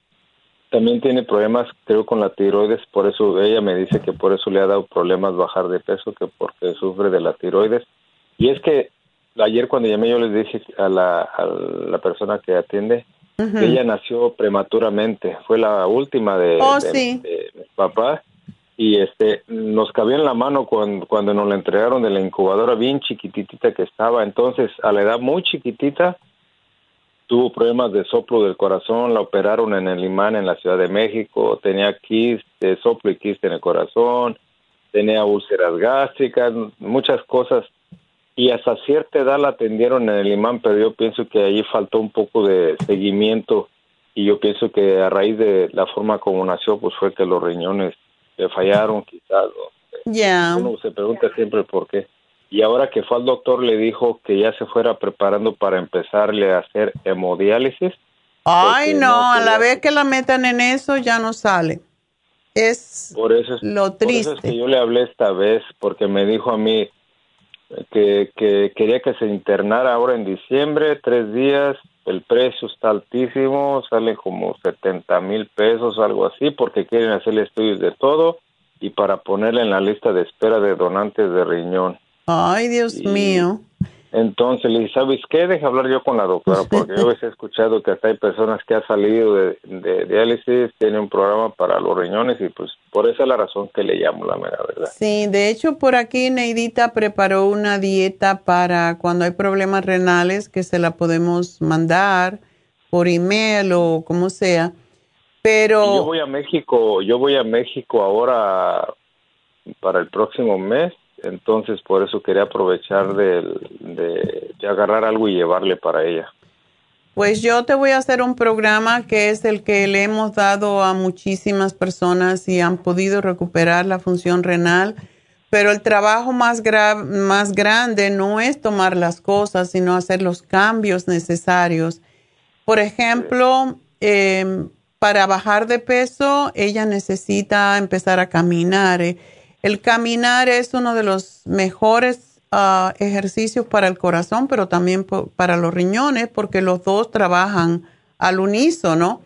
También tiene problemas, creo, con la tiroides, por eso ella me dice que por eso le ha dado problemas bajar de peso, que porque sufre de la tiroides. Y es que ayer cuando llamé yo les dije a la persona que atiende que ella nació prematuramente, fue la última de mi papá, y nos cabía en la mano cuando nos la entregaron de la incubadora bien chiquitita que estaba. Entonces, a la edad muy chiquitita, tuvo problemas de soplo del corazón, la operaron en el Imán en la Ciudad de México, tenía quiste, soplo y quiste en el corazón, tenía úlceras gástricas, muchas cosas, y hasta cierta edad la atendieron en el Imán, pero yo pienso que allí faltó un poco de seguimiento, y yo pienso que a raíz de la forma como nació, pues fue que los riñones le fallaron, quizás. Uno se pregunta siempre por qué. Y ahora que fue al doctor le dijo que ya se fuera preparando para empezarle a hacer hemodiálisis. Ay, no, a la vez que la metan en eso ya no sale. Lo triste. Por eso es que yo le hablé esta vez, porque me dijo a mí que quería que se internara ahora en diciembre, 3 días. El precio está altísimo, sale como 70,000 pesos, algo así, porque quieren hacerle estudios de todo y para ponerle en la lista de espera de donantes de riñón. Ay, Dios mío. Entonces le dije, ¿sabes qué? Deja hablar yo con la doctora, porque yo a veces he escuchado que hasta hay personas que han salido de diálisis, tienen un programa para los riñones y pues por esa es la razón que le llamo, la mera verdad. Sí, de hecho por aquí Neidita preparó una dieta para cuando hay problemas renales que se la podemos mandar por email o como sea, pero... Yo voy a México ahora para el próximo mes. Entonces, por eso quería aprovechar de agarrar algo y llevarle para ella. Pues yo te voy a hacer un programa que es el que le hemos dado a muchísimas personas y han podido recuperar la función renal, pero el trabajo más grande no es tomar las cosas, sino hacer los cambios necesarios. Por ejemplo, para bajar de peso, ella necesita empezar a caminar. El caminar es uno de los mejores ejercicios para el corazón, pero también para los riñones, porque los dos trabajan al unísono.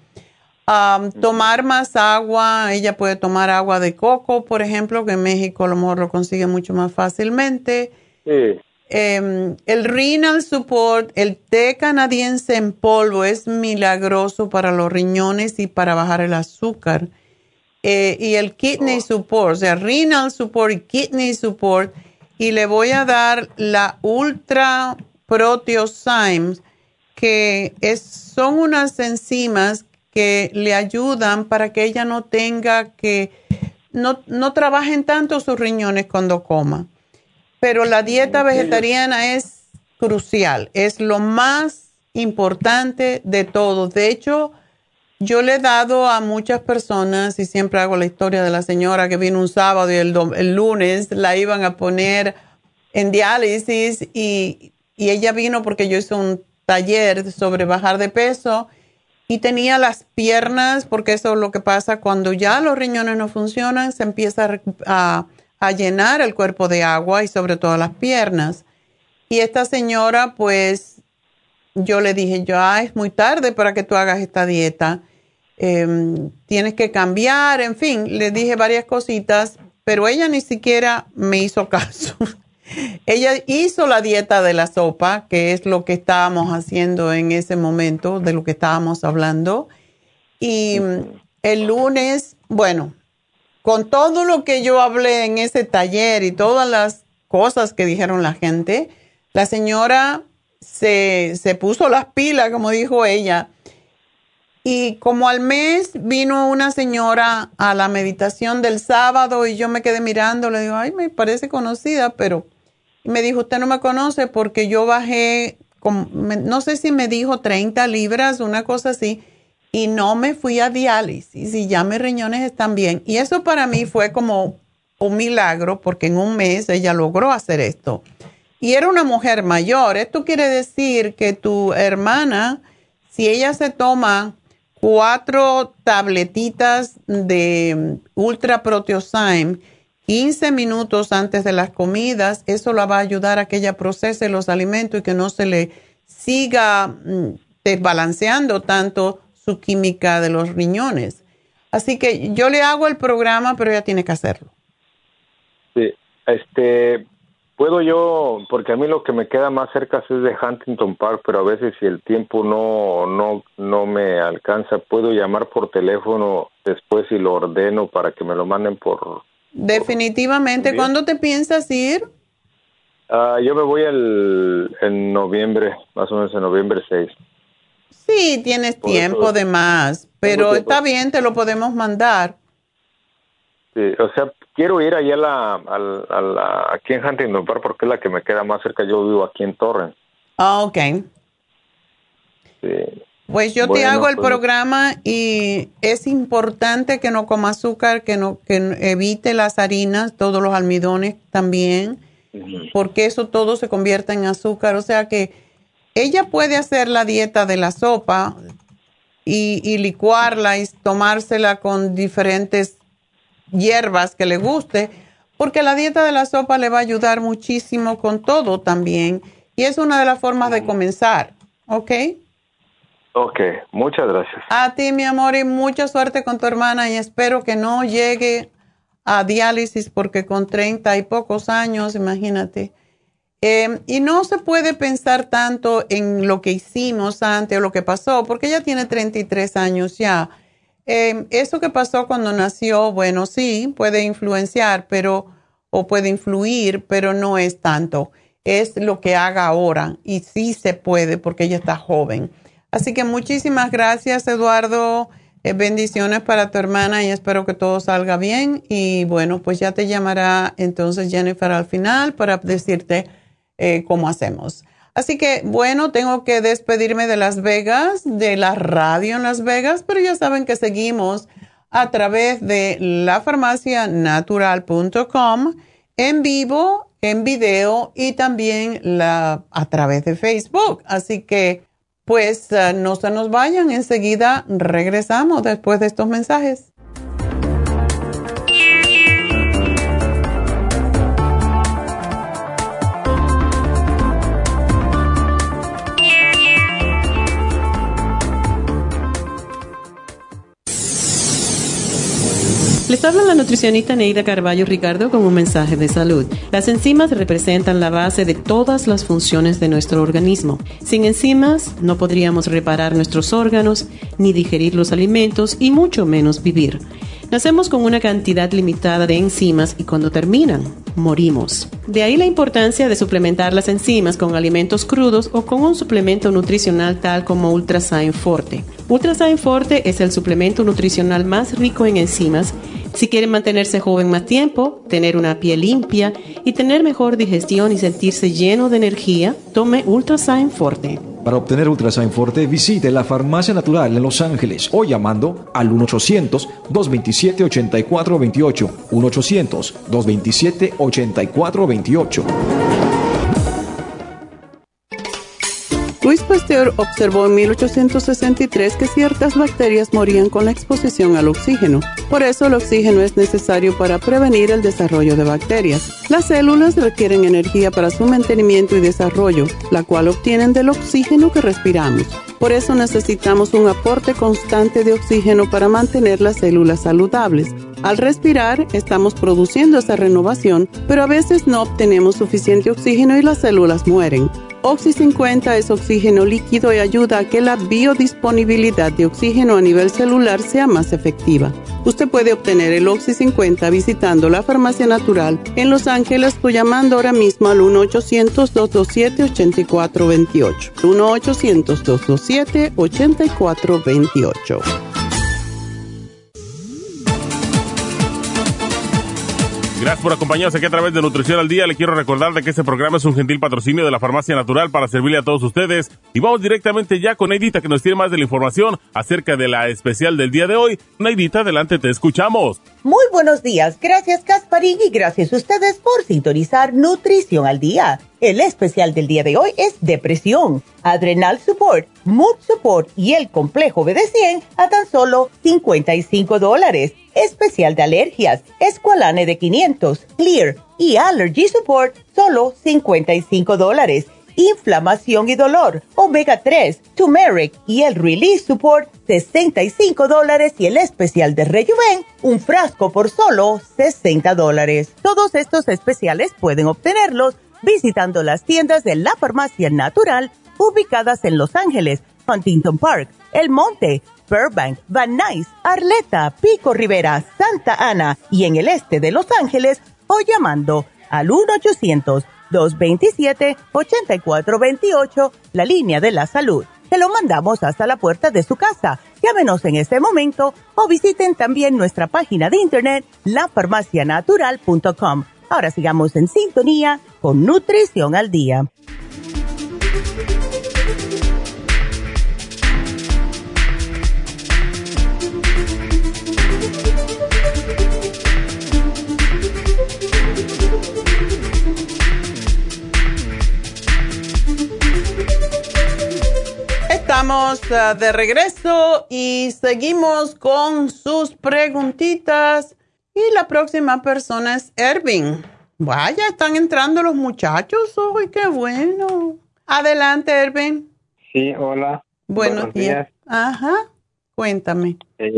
Tomar más agua, ella puede tomar agua de coco, por ejemplo, que en México a lo mejor lo consigue mucho más fácilmente. Sí. El Renal Support, el té canadiense en polvo es milagroso para los riñones y para bajar el azúcar. Y el Kidney Support, o sea, Renal Support y Kidney Support, y le voy a dar la Ultra Proteosymes, que son unas enzimas que le ayudan para que ella no tenga que, no trabajen tanto sus riñones cuando coma. Pero la dieta vegetariana es crucial, es lo más importante de todo. De hecho, yo le he dado a muchas personas, y siempre hago la historia de la señora que vino un sábado y el lunes la iban a poner en diálisis y ella vino porque yo hice un taller sobre bajar de peso y tenía las piernas, porque eso es lo que pasa cuando ya los riñones no funcionan, se empieza a llenar el cuerpo de agua y sobre todo las piernas. Y esta señora pues yo le dije, es muy tarde para que tú hagas esta dieta. Tienes que cambiar, en fin, le dije varias cositas, pero ella ni siquiera me hizo caso. Ella hizo la dieta de la sopa, que es lo que estábamos haciendo en ese momento, de lo que estábamos hablando. Y el lunes, bueno, con todo lo que yo hablé en ese taller y todas las cosas que dijeron la gente, la señora se puso las pilas, como dijo ella. Y como al mes vino una señora a la meditación del sábado y yo me quedé mirando, le digo, ay, me parece conocida, pero... Y me dijo, usted no me conoce porque yo bajé, no sé si me dijo 30 libras, una cosa así, y no me fui a diálisis y ya mis riñones están bien. Y eso para mí fue como un milagro porque en un mes ella logró hacer esto. Y era una mujer mayor. Esto quiere decir que tu hermana, si ella se toma 4 tabletitas de Ultra Proteosyme 15 minutos antes de las comidas, eso la va a ayudar a que ella procese los alimentos y que no se le siga desbalanceando tanto su química de los riñones. Así que yo le hago el programa, pero ella tiene que hacerlo. Sí, puedo yo, porque a mí lo que me queda más cerca es de Huntington Park, pero a veces si el tiempo no me alcanza, puedo llamar por teléfono después y lo ordeno para que me lo manden por... Definitivamente. ¿Cuándo te piensas ir? Yo me voy en noviembre, más o menos en noviembre 6. Sí, tienes por tiempo eso, de más, pero está bien, te lo podemos mandar. Sí, o sea, quiero ir allá aquí en Huntington Park porque es la que me queda más cerca. Yo vivo aquí en Torrance. Ok. Sí. Pues yo te hago el programa y es importante que no coma azúcar, que evite las harinas, todos los almidones también, porque eso todo se convierte en azúcar. O sea que ella puede hacer la dieta de la sopa y licuarla y tomársela con diferentes hierbas que le guste, porque la dieta de la sopa le va a ayudar muchísimo con todo también. Y es una de las formas de comenzar, ¿ok? Ok, muchas gracias. A ti, mi amor, y mucha suerte con tu hermana y espero que no llegue a diálisis porque con 30 y pocos años, imagínate. Y no se puede pensar tanto en lo que hicimos antes o lo que pasó porque ella tiene 33 años ya. Eso que pasó cuando nació, bueno, sí, puede influenciar, o puede influir, pero no es tanto. Es lo que haga ahora y sí se puede porque ella está joven. Así que muchísimas gracias, Eduardo. Bendiciones para tu hermana y espero que todo salga bien. Y bueno, pues ya te llamará entonces Jennifer al final para decirte cómo hacemos. Así que bueno, tengo que despedirme de Las Vegas, de la radio en Las Vegas, pero ya saben que seguimos a través de lafarmacianatural.com en vivo, en video y también a través de Facebook. Así que pues no se nos vayan, enseguida regresamos después de estos mensajes. Les habla la nutricionista Neida Carballo Ricardo con un mensaje de salud. Las enzimas representan la base de todas las funciones de nuestro organismo. Sin enzimas no podríamos reparar nuestros órganos, ni digerir los alimentos y mucho menos vivir. Nacemos con una cantidad limitada de enzimas y cuando terminan, morimos. De ahí la importancia de suplementar las enzimas con alimentos crudos o con un suplemento nutricional tal como Ultrasign Forte. Ultrasign Forte es el suplemento nutricional más rico en enzimas. Si quieren mantenerse joven más tiempo, tener una piel limpia y tener mejor digestión y sentirse lleno de energía, tome Ultrasign Forte. Para obtener Ultrasign Forte, visite la Farmacia Natural en Los Ángeles o llamando al 1-800-227-8428. 1-800-227-8428. Wispas Pasteur observó en 1863 que ciertas bacterias morían con la exposición al oxígeno. Por eso el oxígeno es necesario para prevenir el desarrollo de bacterias. Las células requieren energía para su mantenimiento y desarrollo, la cual obtienen del oxígeno que respiramos. Por eso necesitamos un aporte constante de oxígeno para mantener las células saludables. Al respirar, estamos produciendo esa renovación, pero a veces no obtenemos suficiente oxígeno y las células mueren. Oxy 50 es oxígeno líquido y ayuda a que la biodisponibilidad de oxígeno a nivel celular sea más efectiva. Usted puede obtener el Oxy 50 visitando la Farmacia Natural en Los Ángeles o llamando ahora mismo al 1-800-227-8428. 1-800-227-8428. Gracias por acompañarnos aquí a través de Nutrición al Día. Le quiero recordar de que este programa es un gentil patrocinio de la Farmacia Natural para servirle a todos ustedes. Y vamos directamente ya con Neidita, que nos tiene más de la información acerca de la especial del día de hoy. Neidita, adelante, te escuchamos. Muy buenos días. Gracias, Gasparín, y gracias a ustedes por sintonizar Nutrición al Día. El especial del día de hoy es depresión, Adrenal Support, Mood Support y el complejo BD100 a tan solo $55. Especial de alergias, Esqualane de 500, Clear y Allergy Support, solo $55. Inflamación y dolor, Omega 3, Turmeric y el Release Support, $65. Y el especial de Rejuven, un frasco por solo $60. Todos estos especiales pueden obtenerlos visitando las tiendas de la Farmacia Natural ubicadas en Los Ángeles, Huntington Park, El Monte, Burbank, Van Nuys, Arleta, Pico Rivera, Santa Ana y en el este de Los Ángeles, o llamando al 1-800-227-8428, la línea de la salud. Se lo mandamos hasta la puerta de su casa. Llámenos en este momento o visiten también nuestra página de internet, lafarmacianatural.com. Ahora sigamos en sintonía con Nutrición al Día. Estamos de regreso y seguimos con sus preguntitas. Y la próxima persona es Ervin. Vaya, están entrando los muchachos hoy, qué bueno. Adelante, Ervin. Sí, hola. Buenos días. Ajá, cuéntame.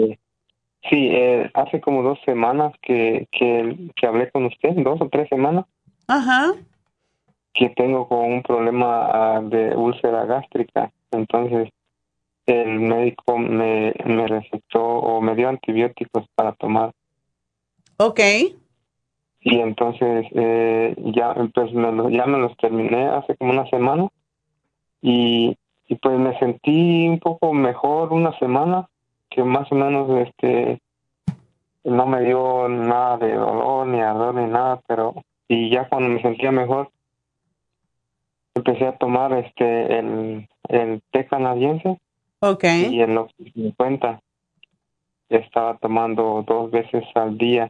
Hace como 2 semanas que hablé con usted, 2 o 3 semanas. Ajá. Que tengo con un problema de úlcera gástrica. Entonces, el médico me recetó o me dio antibióticos para tomar. Ok. Y entonces ya me los terminé hace como una semana y pues me sentí un poco mejor una semana, que más o menos no me dio nada de dolor ni ardor ni nada, pero y ya cuando me sentía mejor empecé a tomar el té canadiense. Okay. Y el Oxy 50 estaba tomando 2 veces al día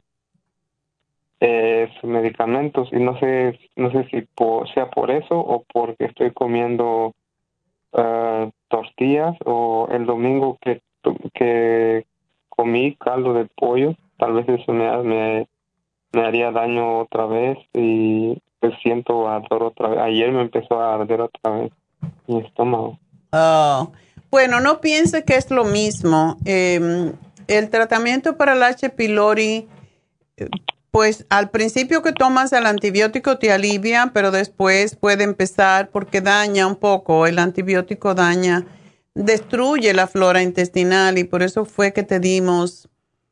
sus medicamentos, y no sé si sea por eso o porque estoy comiendo tortillas, o el domingo que comí caldo de pollo, tal vez eso me haría daño otra vez, y pues siento ardor otra vez. Ayer me empezó a arder otra vez mi estómago. Oh, bueno, no piense que es lo mismo. El tratamiento para el H. pylori, pues al principio que tomas el antibiótico te alivia, pero después puede empezar porque daña un poco. El antibiótico destruye la flora intestinal, y por eso fue que te dimos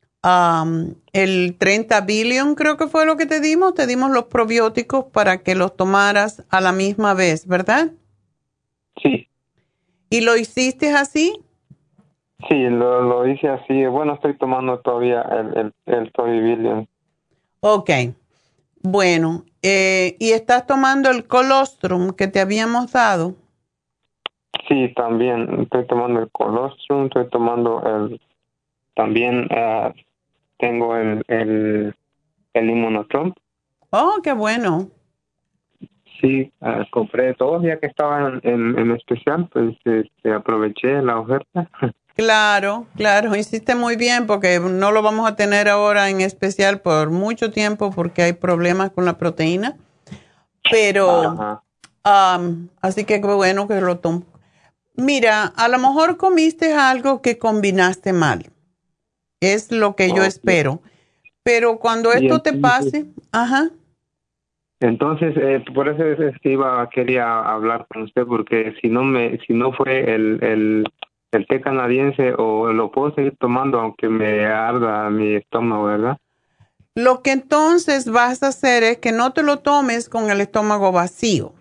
el 30 billion, creo que fue lo que te dimos. Te dimos los probióticos para que los tomaras a la misma vez, ¿verdad? Sí. ¿Y lo hiciste así? Sí, lo hice así. Bueno, estoy tomando todavía el Billion. Ok. Bueno, ¿y estás tomando el colostrum que te habíamos dado? Sí, también estoy tomando el colostrum, estoy tomando también tengo el Immunotrom. Oh, qué bueno. Sí, compré todo ya que estaban en especial, pues aproveché la oferta. Claro, claro, hiciste muy bien porque no lo vamos a tener ahora en especial por mucho tiempo porque hay problemas con la proteína, pero así que qué bueno que lo tomo. Mira, a lo mejor comiste algo que combinaste mal, es lo que yo espero, pero cuando Y esto te entonces, pase, ajá. entonces por eso es que quería hablar con usted, porque si no fue el té canadiense, o lo puedo seguir tomando aunque me arda mi estómago, ¿verdad? Lo que entonces vas a hacer es que no te lo tomes con el estómago vacío.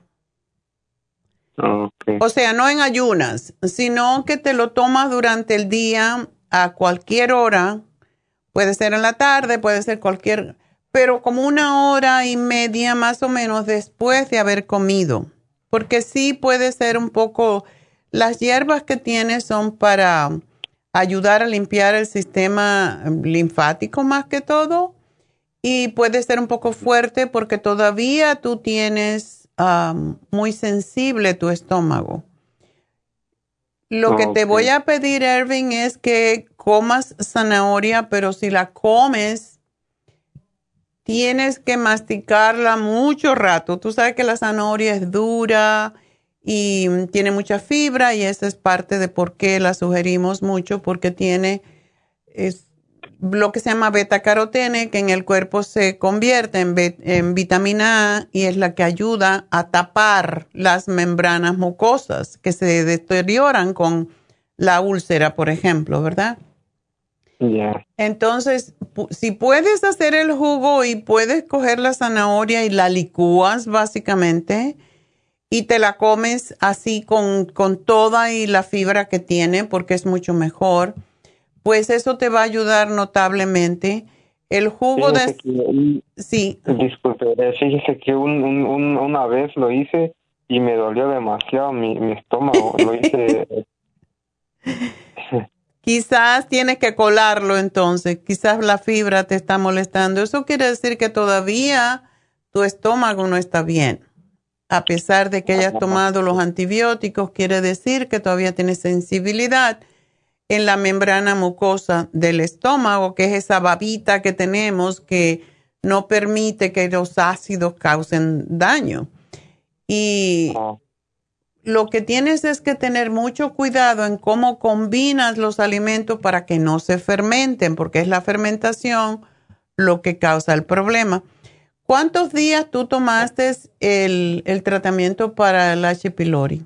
Okay. O sea, no en ayunas, sino que te lo tomas durante el día a cualquier hora. Puede ser en la tarde, puede ser pero como 1 hora y media más o menos después de haber comido. Porque sí puede ser un poco, las hierbas que tienes son para ayudar a limpiar el sistema linfático más que todo. Y puede ser un poco fuerte porque todavía tú tienes muy sensible tu estómago. Lo que te voy a pedir, Ervin, es que comas zanahoria, pero si la comes, tienes que masticarla mucho rato. Tú sabes que la zanahoria es dura y tiene mucha fibra y esa es parte de por qué la sugerimos mucho, porque tiene lo que se llama beta-carotene, que en el cuerpo se convierte en vitamina A y es la que ayuda a tapar las membranas mucosas que se deterioran con la úlcera, por ejemplo, ¿verdad? Ya. Entonces, si puedes hacer el jugo y puedes coger la zanahoria y la licúas básicamente y te la comes así con toda y la fibra que tiene, porque es mucho mejor, pues eso te va a ayudar notablemente. El jugo Sí. Disculpe, fíjese que una vez lo hice y me dolió demasiado mi estómago. Lo hice... Quizás tienes que colarlo entonces, quizás la fibra te está molestando. Eso quiere decir que todavía tu estómago no está bien. A pesar de que hayas tomado los antibióticos, quiere decir que todavía tienes sensibilidad en la membrana mucosa del estómago, que es esa babita que tenemos que no permite que los ácidos causen daño. Y lo que tienes es que tener mucho cuidado en cómo combinas los alimentos para que no se fermenten, porque es la fermentación lo que causa el problema. ¿Cuántos días tú tomaste el tratamiento para el H. pylori?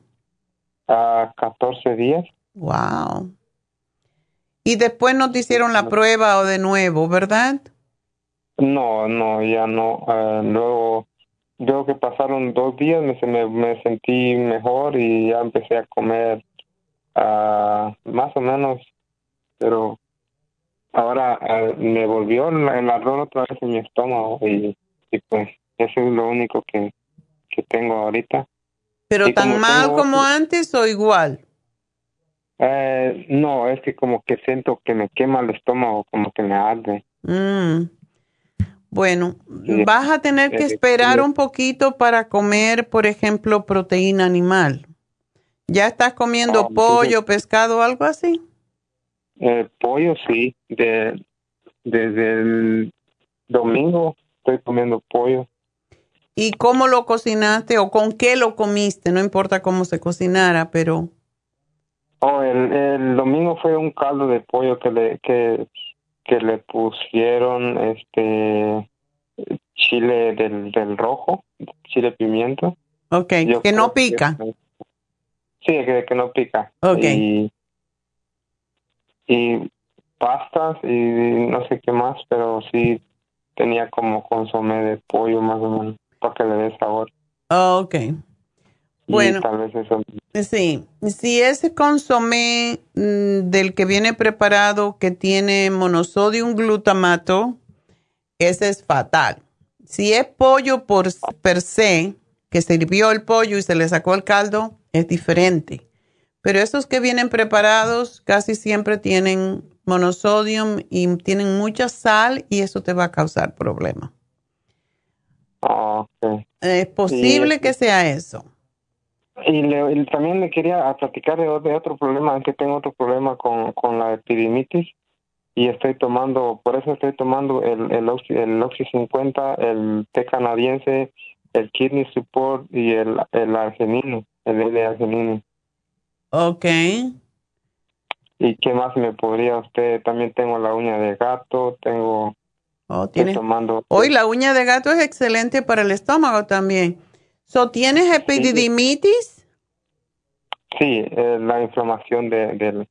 14 días. Wow. Y después no te hicieron la prueba o de nuevo, ¿verdad? No, ya no. Luego que pasaron 2 días me sentí mejor y ya empecé a comer más o menos, pero ahora me volvió el ardor otra vez en mi estómago y pues eso es lo único que tengo ahorita. ¿Pero tan mal como antes o igual? No, es que como que siento que me quema el estómago, como que me arde. Bueno, Sí. vas a tener que esperar un poquito para comer, por ejemplo, proteína animal. ¿Ya estás comiendo pollo, pescado o algo así? Pollo sí, desde el domingo estoy comiendo pollo. ¿Y cómo lo cocinaste o con qué lo comiste? No importa cómo se cocinara, pero... El domingo fue un caldo de pollo que le pusieron chile del rojo, chile pimiento. Okay, que no pica. Sí, que no pica. Okay. Y pastas y no sé qué más, pero sí tenía como consomé de pollo más o menos para que le dé sabor. Okay. Bueno, tal vez eso. Sí, si ese consomé del que viene preparado que tiene monosodium glutamato, ese es fatal. Si es pollo per se, que se hirvió el pollo y se le sacó el caldo, es diferente. Pero esos que vienen preparados casi siempre tienen monosodium y tienen mucha sal y eso te va a causar problemas. Es posible que sea eso. Y también le quería platicar de otro problema, que tengo otro problema con la epididimitis y por eso estoy tomando el Oxy 50, el té canadiense, el Kidney Support y el arginino, el L-arginino. Ok. ¿Y qué más me podría usted? También tengo la uña de gato, estoy tomando... Hoy la uña de gato es excelente para el estómago también. ¿Tienes epididimitis? Sí, la inflamación del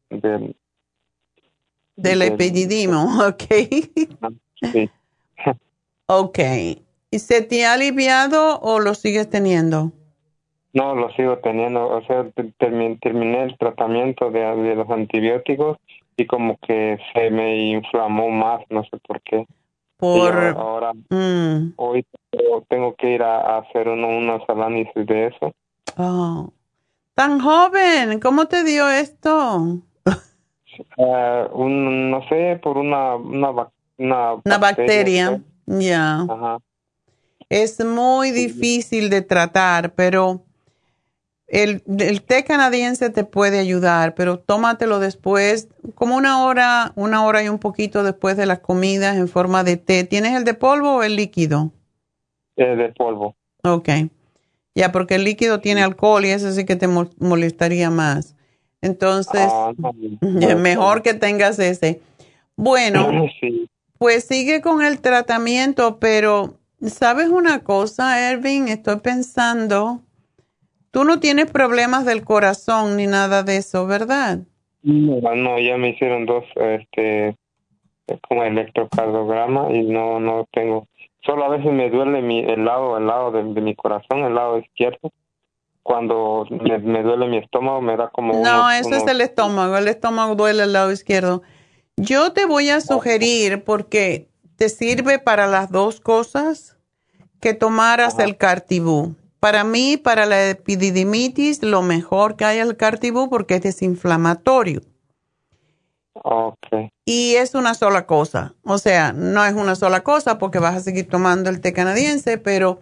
epididimo, ok. Sí. Ok. ¿Y se te ha aliviado o lo sigues teniendo? No, lo sigo teniendo. O sea, terminé el tratamiento de los antibióticos y como que se me inflamó más, no sé por qué. Ahora, hoy tengo que ir a hacer unos análisis de eso. Oh. Tan joven, ¿cómo te dio esto? No sé, por una bacteria. Ya. Ajá. Es muy difícil de tratar, pero el té canadiense te puede ayudar, pero tómatelo después, como una hora y un poquito después de las comidas en forma de té. ¿Tienes el de polvo o el líquido? El de polvo. Ok. Ya, porque el líquido tiene alcohol y eso sí que te molestaría más. Entonces, mejor que tengas ese. Bueno, sí. Pues sigue con el tratamiento, pero ¿sabes una cosa, Ervin? Estoy pensando, tú no tienes problemas del corazón ni nada de eso, ¿verdad? No, ya me hicieron 2 como electrocardiograma y no tengo. Solo a veces me duele el lado de mi corazón, el lado izquierdo. Cuando me duele mi estómago, me da como eso es el estómago duele al lado izquierdo. Yo te voy a sugerir, porque te sirve para las dos cosas, que tomaras el Cartibú. Para mí, para la epididimitis, lo mejor que hay es el Cartibú porque es desinflamatorio. Okay. Y es una sola cosa. O sea, no es una sola cosa porque vas a seguir tomando el té canadiense, pero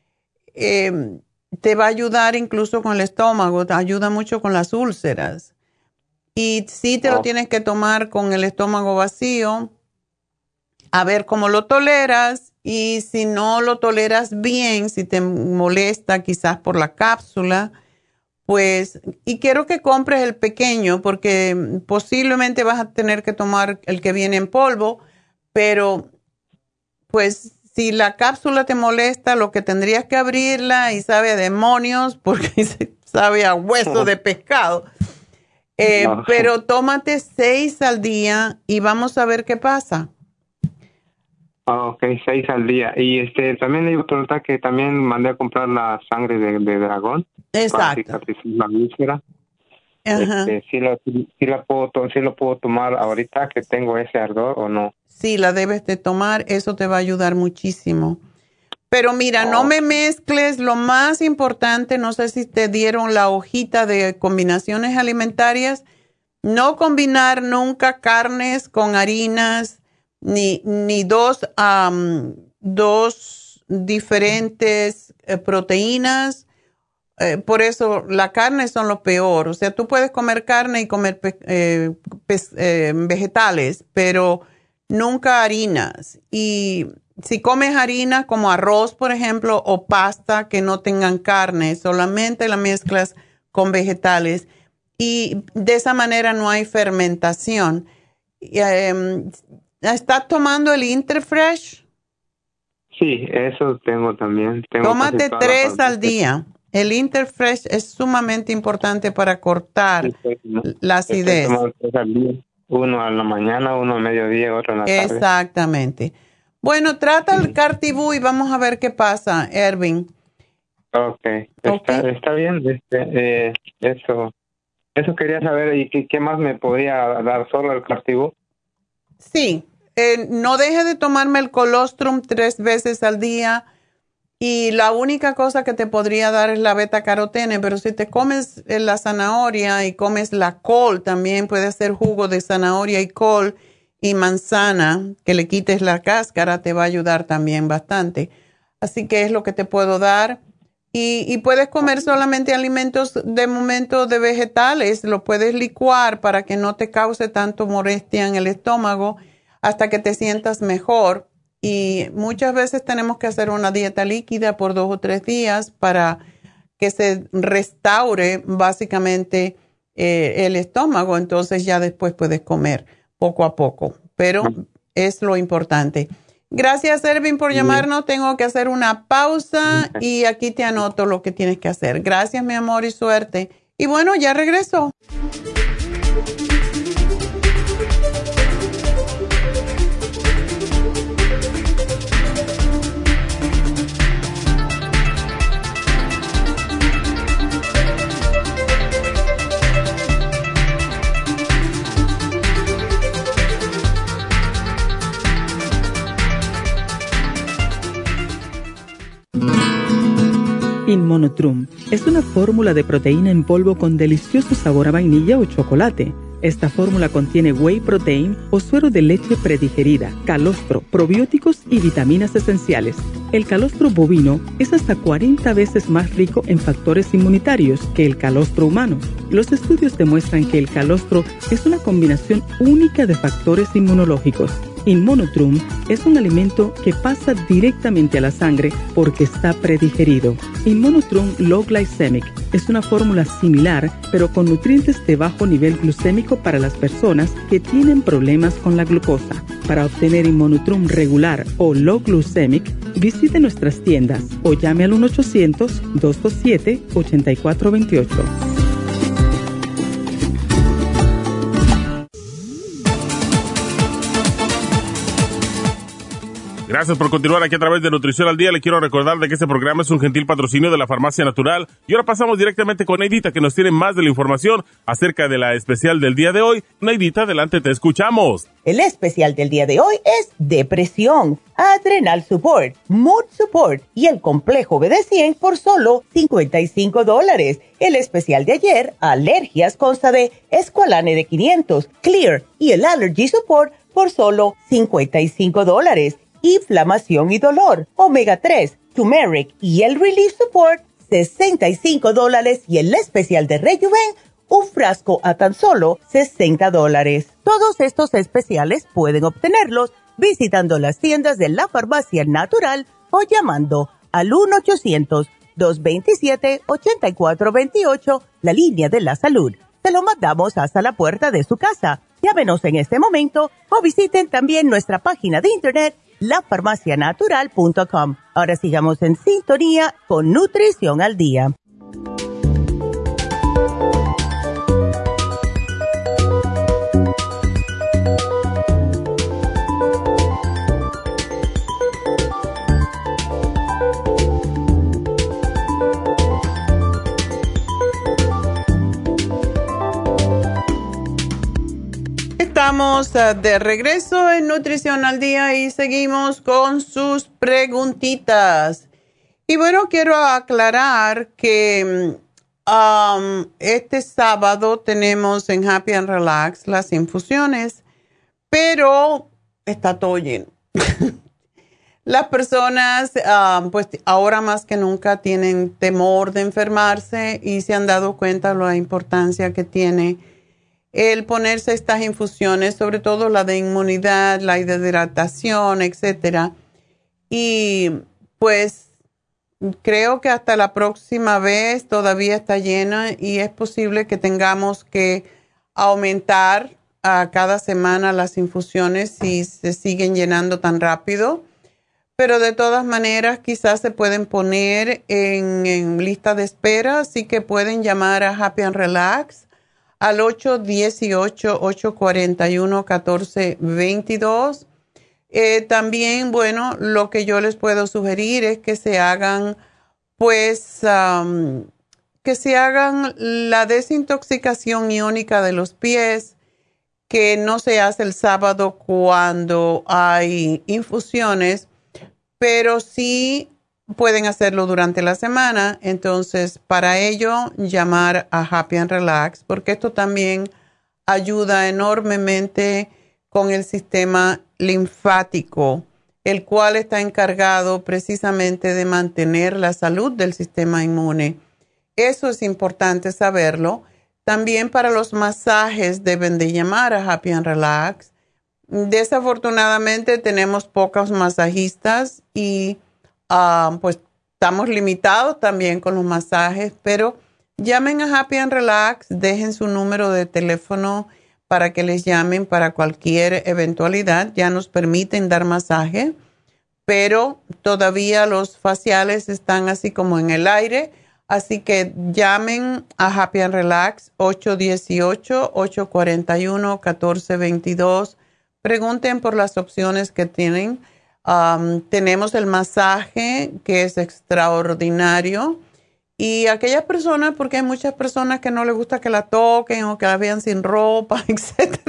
te va a ayudar incluso con el estómago, te ayuda mucho con las úlceras. Y sí te lo tienes que tomar con el estómago vacío, a ver cómo lo toleras. Y si no lo toleras bien, si te molesta quizás por la cápsula, pues, y quiero que compres el pequeño porque posiblemente vas a tener que tomar el que viene en polvo, pero pues si la cápsula te molesta, lo que tendrías que abrirla y sabe a demonios porque sabe a hueso de pescado. Pero tómate 6 al día y vamos a ver qué pasa. Ok, 6 al día. Y también le iba a preguntar que también mandé a comprar la sangre de dragón. Exacto. Para cicatrizar la úlcera. ¿Sí lo puedo tomar ahorita que tengo ese ardor o no? Sí, la debes de tomar. Eso te va a ayudar muchísimo. Pero mira, no me mezcles. Lo más importante, no sé si te dieron la hojita de combinaciones alimentarias. No combinar nunca carnes con harinas, ni dos diferentes proteínas. Por eso la carne son lo peor. O sea, tú puedes comer carne y comer vegetales, pero nunca harinas. Y si comes harina como arroz, por ejemplo, o pasta que no tengan carne, solamente la mezclas con vegetales. Y de esa manera no hay fermentación. ¿Estás tomando el Interfresh? Sí, eso tengo también. Tómate 3 al día. El Interfresh es sumamente importante para cortar la acidez. Uno a la mañana, uno a mediodía, otro en la tarde. Exactamente. Bueno, trata el Cartibú y vamos a ver qué pasa, Ervin. Okay. Está bien. Eso quería saber. ¿Y qué más me podría dar? ¿Solo el Cartibú? Sí. No deje de tomarme el colostrum 3 veces al día. Y la única cosa que te podría dar es la beta-carotene, pero si te comes la zanahoria y comes la col, también puede hacer jugo de zanahoria y col y manzana, que le quites la cáscara, te va a ayudar también bastante. Así que es lo que te puedo dar. Y puedes comer solamente alimentos de momento de vegetales, lo puedes licuar para que no te cause tanto molestia en el estómago hasta que te sientas mejor. Y muchas veces tenemos que hacer una dieta líquida por 2 o 3 días para que se restaure básicamente el estómago. Entonces ya después puedes comer poco a poco, pero es lo importante. Gracias, Ervin, por llamarnos. Tengo que hacer una pausa y aquí te anoto lo que tienes que hacer. Gracias, mi amor, y suerte. Y bueno, ya regreso. Inmunotrum es una fórmula de proteína en polvo con delicioso sabor a vainilla o chocolate. Esta fórmula contiene whey protein o suero de leche predigerida, calostro, probióticos y vitaminas esenciales. El calostro bovino es hasta 40 veces más rico en factores inmunitarios que el calostro humano. Los estudios demuestran que el calostro es una combinación única de factores inmunológicos. Inmunotrum es un alimento que pasa directamente a la sangre porque está predigerido. Inmunotrum Low Glycemic es una fórmula similar, pero con nutrientes de bajo nivel glucémico para las personas que tienen problemas con la glucosa. Para obtener Inmunotrum regular o Low Glycemic, visite nuestras tiendas o llame al 1-800-227-8428. Gracias por continuar aquí a través de Nutrición al Día. Le quiero recordar de que este programa es un gentil patrocinio de la Farmacia Natural. Y ahora pasamos directamente con Neidita, que nos tiene más de la información acerca de la especial del día de hoy. Neidita, adelante, te escuchamos. El especial del día de hoy es depresión, Adrenal Support, Mood Support y el complejo BD100 por solo $55. El especial de ayer, alergias consta de Esqualane de 500, Clear y el Allergy Support por solo $55. Inflamación y dolor, Omega 3, Turmeric y el Relief Support, $65. Y el especial de Rejuven, un frasco a tan solo $60. Todos estos especiales pueden obtenerlos visitando las tiendas de la Farmacia Natural o llamando al 1-800-227-8428, la línea de la salud. Se lo mandamos hasta la puerta de su casa. Llámenos en este momento o visiten también nuestra página de internet lafarmacianatural.com. Ahora sigamos en sintonía con Nutrición al Día. Estamos de regreso en Nutrición al Día y seguimos con sus preguntitas. Y bueno, quiero aclarar que este sábado tenemos en Happy and Relax las infusiones, pero está todo lleno. Las personas, pues ahora más que nunca tienen temor de enfermarse y se han dado cuenta de la importancia que tiene el ponerse estas infusiones, sobre todo la de inmunidad, la de hidratación, etcétera. Y pues creo que hasta la próxima vez todavía está llena y es posible que tengamos que aumentar a cada semana las infusiones si se siguen llenando tan rápido. Pero de todas maneras quizás se pueden poner en lista de espera, así que pueden llamar a Happy and Relax al 818-841-1422. También, bueno, lo que yo les puedo sugerir es que se hagan, pues, que se hagan la desintoxicación iónica de los pies, que no se hace el sábado cuando hay infusiones, pero sí pueden hacerlo durante la semana. Entonces, para ello, llamar a Happy and Relax, porque esto también ayuda enormemente con el sistema linfático. el cual está encargado precisamente de mantener la salud del sistema inmune. Eso es importante saberlo. También para los masajes deben de llamar a Happy and Relax. Desafortunadamente tenemos pocos masajistas y pues estamos limitados también con los masajes, pero llamen a Happy and Relax, dejen su número de teléfono para que les llamen para cualquier eventualidad. Ya nos permiten dar masaje, pero todavía los faciales están así como en el aire. Así que llamen a Happy and Relax 818-841-1422. Pregunten por las opciones que tienen. Tenemos el masaje que es extraordinario. Y aquellas personas, porque hay muchas personas que no les gusta que la toquen o que la vean sin ropa, etc.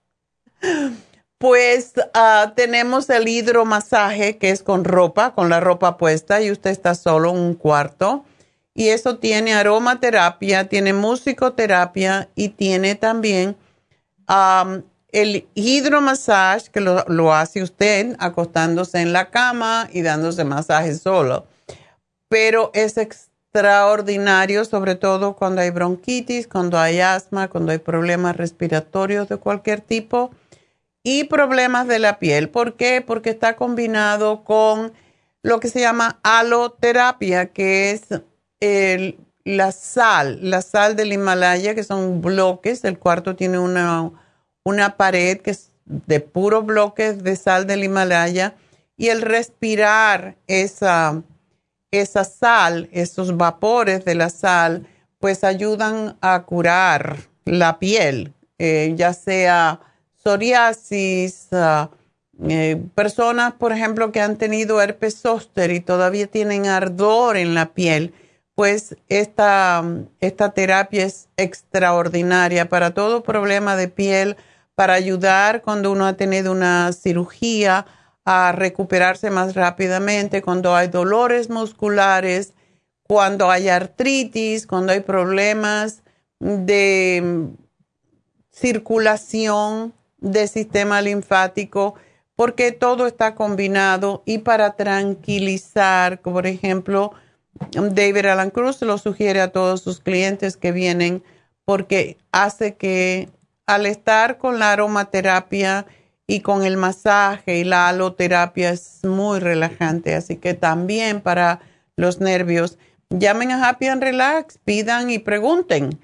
Pues tenemos el hidromasaje que es con ropa, con la ropa puesta y usted está solo en un cuarto. Y eso tiene aromaterapia, tiene musicoterapia y tiene también el hidromasaje que lo hace usted acostándose en la cama y dándose masaje solo. Pero es extraordinario, sobre todo cuando hay bronquitis, cuando hay asma, cuando hay problemas respiratorios de cualquier tipo y problemas de la piel. ¿Por qué? Porque está combinado con lo que se llama aloterapia, que es la sal del Himalaya, que son bloques. El cuarto tiene una pared que es de puros bloques de sal del Himalaya y el respirar esa sal, esos vapores de la sal, pues ayudan a curar la piel, ya sea psoriasis, personas, por ejemplo, que han tenido herpes zóster y todavía tienen ardor en la piel. Pues esta terapia es extraordinaria para todo problema de piel, para ayudar cuando uno ha tenido una cirugía a recuperarse más rápidamente, cuando hay dolores musculares, cuando hay artritis, cuando hay problemas de circulación del sistema linfático, porque todo está combinado y para tranquilizar, por ejemplo, David Alan Cruz lo sugiere a todos sus clientes que vienen porque hace que al estar con la aromaterapia y con el masaje y la aloterapia es muy relajante. Así que también para los nervios, llamen a Happy and Relax, pidan y pregunten.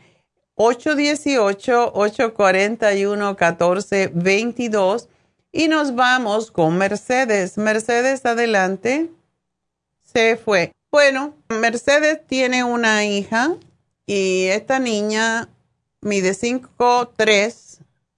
818-841-1422 y nos vamos con Mercedes. Mercedes, adelante. Se fue. Bueno, Mercedes tiene una hija y esta niña mide 5'3",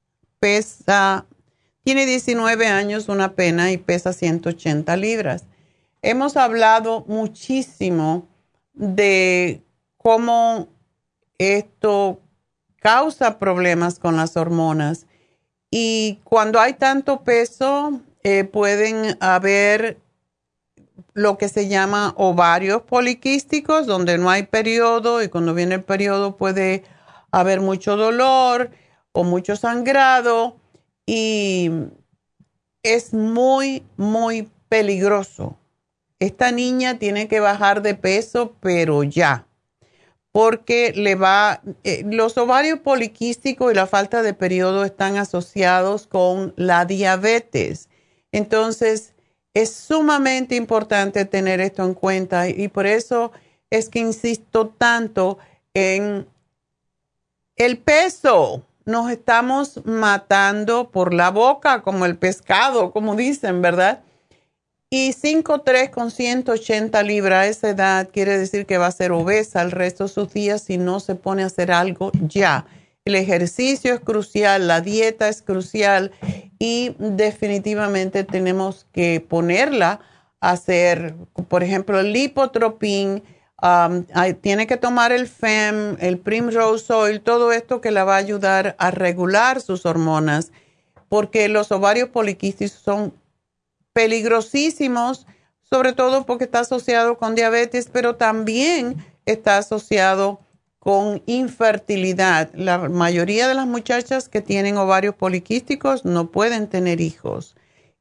tiene 19 años, una pena, y pesa 180 libras. Hemos hablado muchísimo de cómo esto causa problemas con las hormonas y cuando hay tanto peso pueden haber lo que se llama ovarios poliquísticos, donde no hay periodo y cuando viene el periodo puede haber mucho dolor o mucho sangrado y es muy, muy peligroso. Esta niña tiene que bajar de peso, pero ya, porque los ovarios poliquísticos y la falta de periodo están asociados con la diabetes. Entonces, es sumamente importante tener esto en cuenta y por eso es que insisto tanto en el peso. Nos estamos matando por la boca como el pescado, como dicen, ¿verdad? Y 5'3" con 180 libras a esa edad quiere decir que va a ser obesa el resto de sus días si no se pone a hacer algo ya. El ejercicio es crucial, la dieta es crucial y definitivamente tenemos que ponerla a hacer, por ejemplo, el lipotropin, tiene que tomar el FEM, el Primrose Oil, todo esto que la va a ayudar a regular sus hormonas, porque los ovarios poliquísticos son peligrosísimos, sobre todo porque está asociado con diabetes, pero también está asociado con infertilidad. La mayoría de las muchachas que tienen ovarios poliquísticos no pueden tener hijos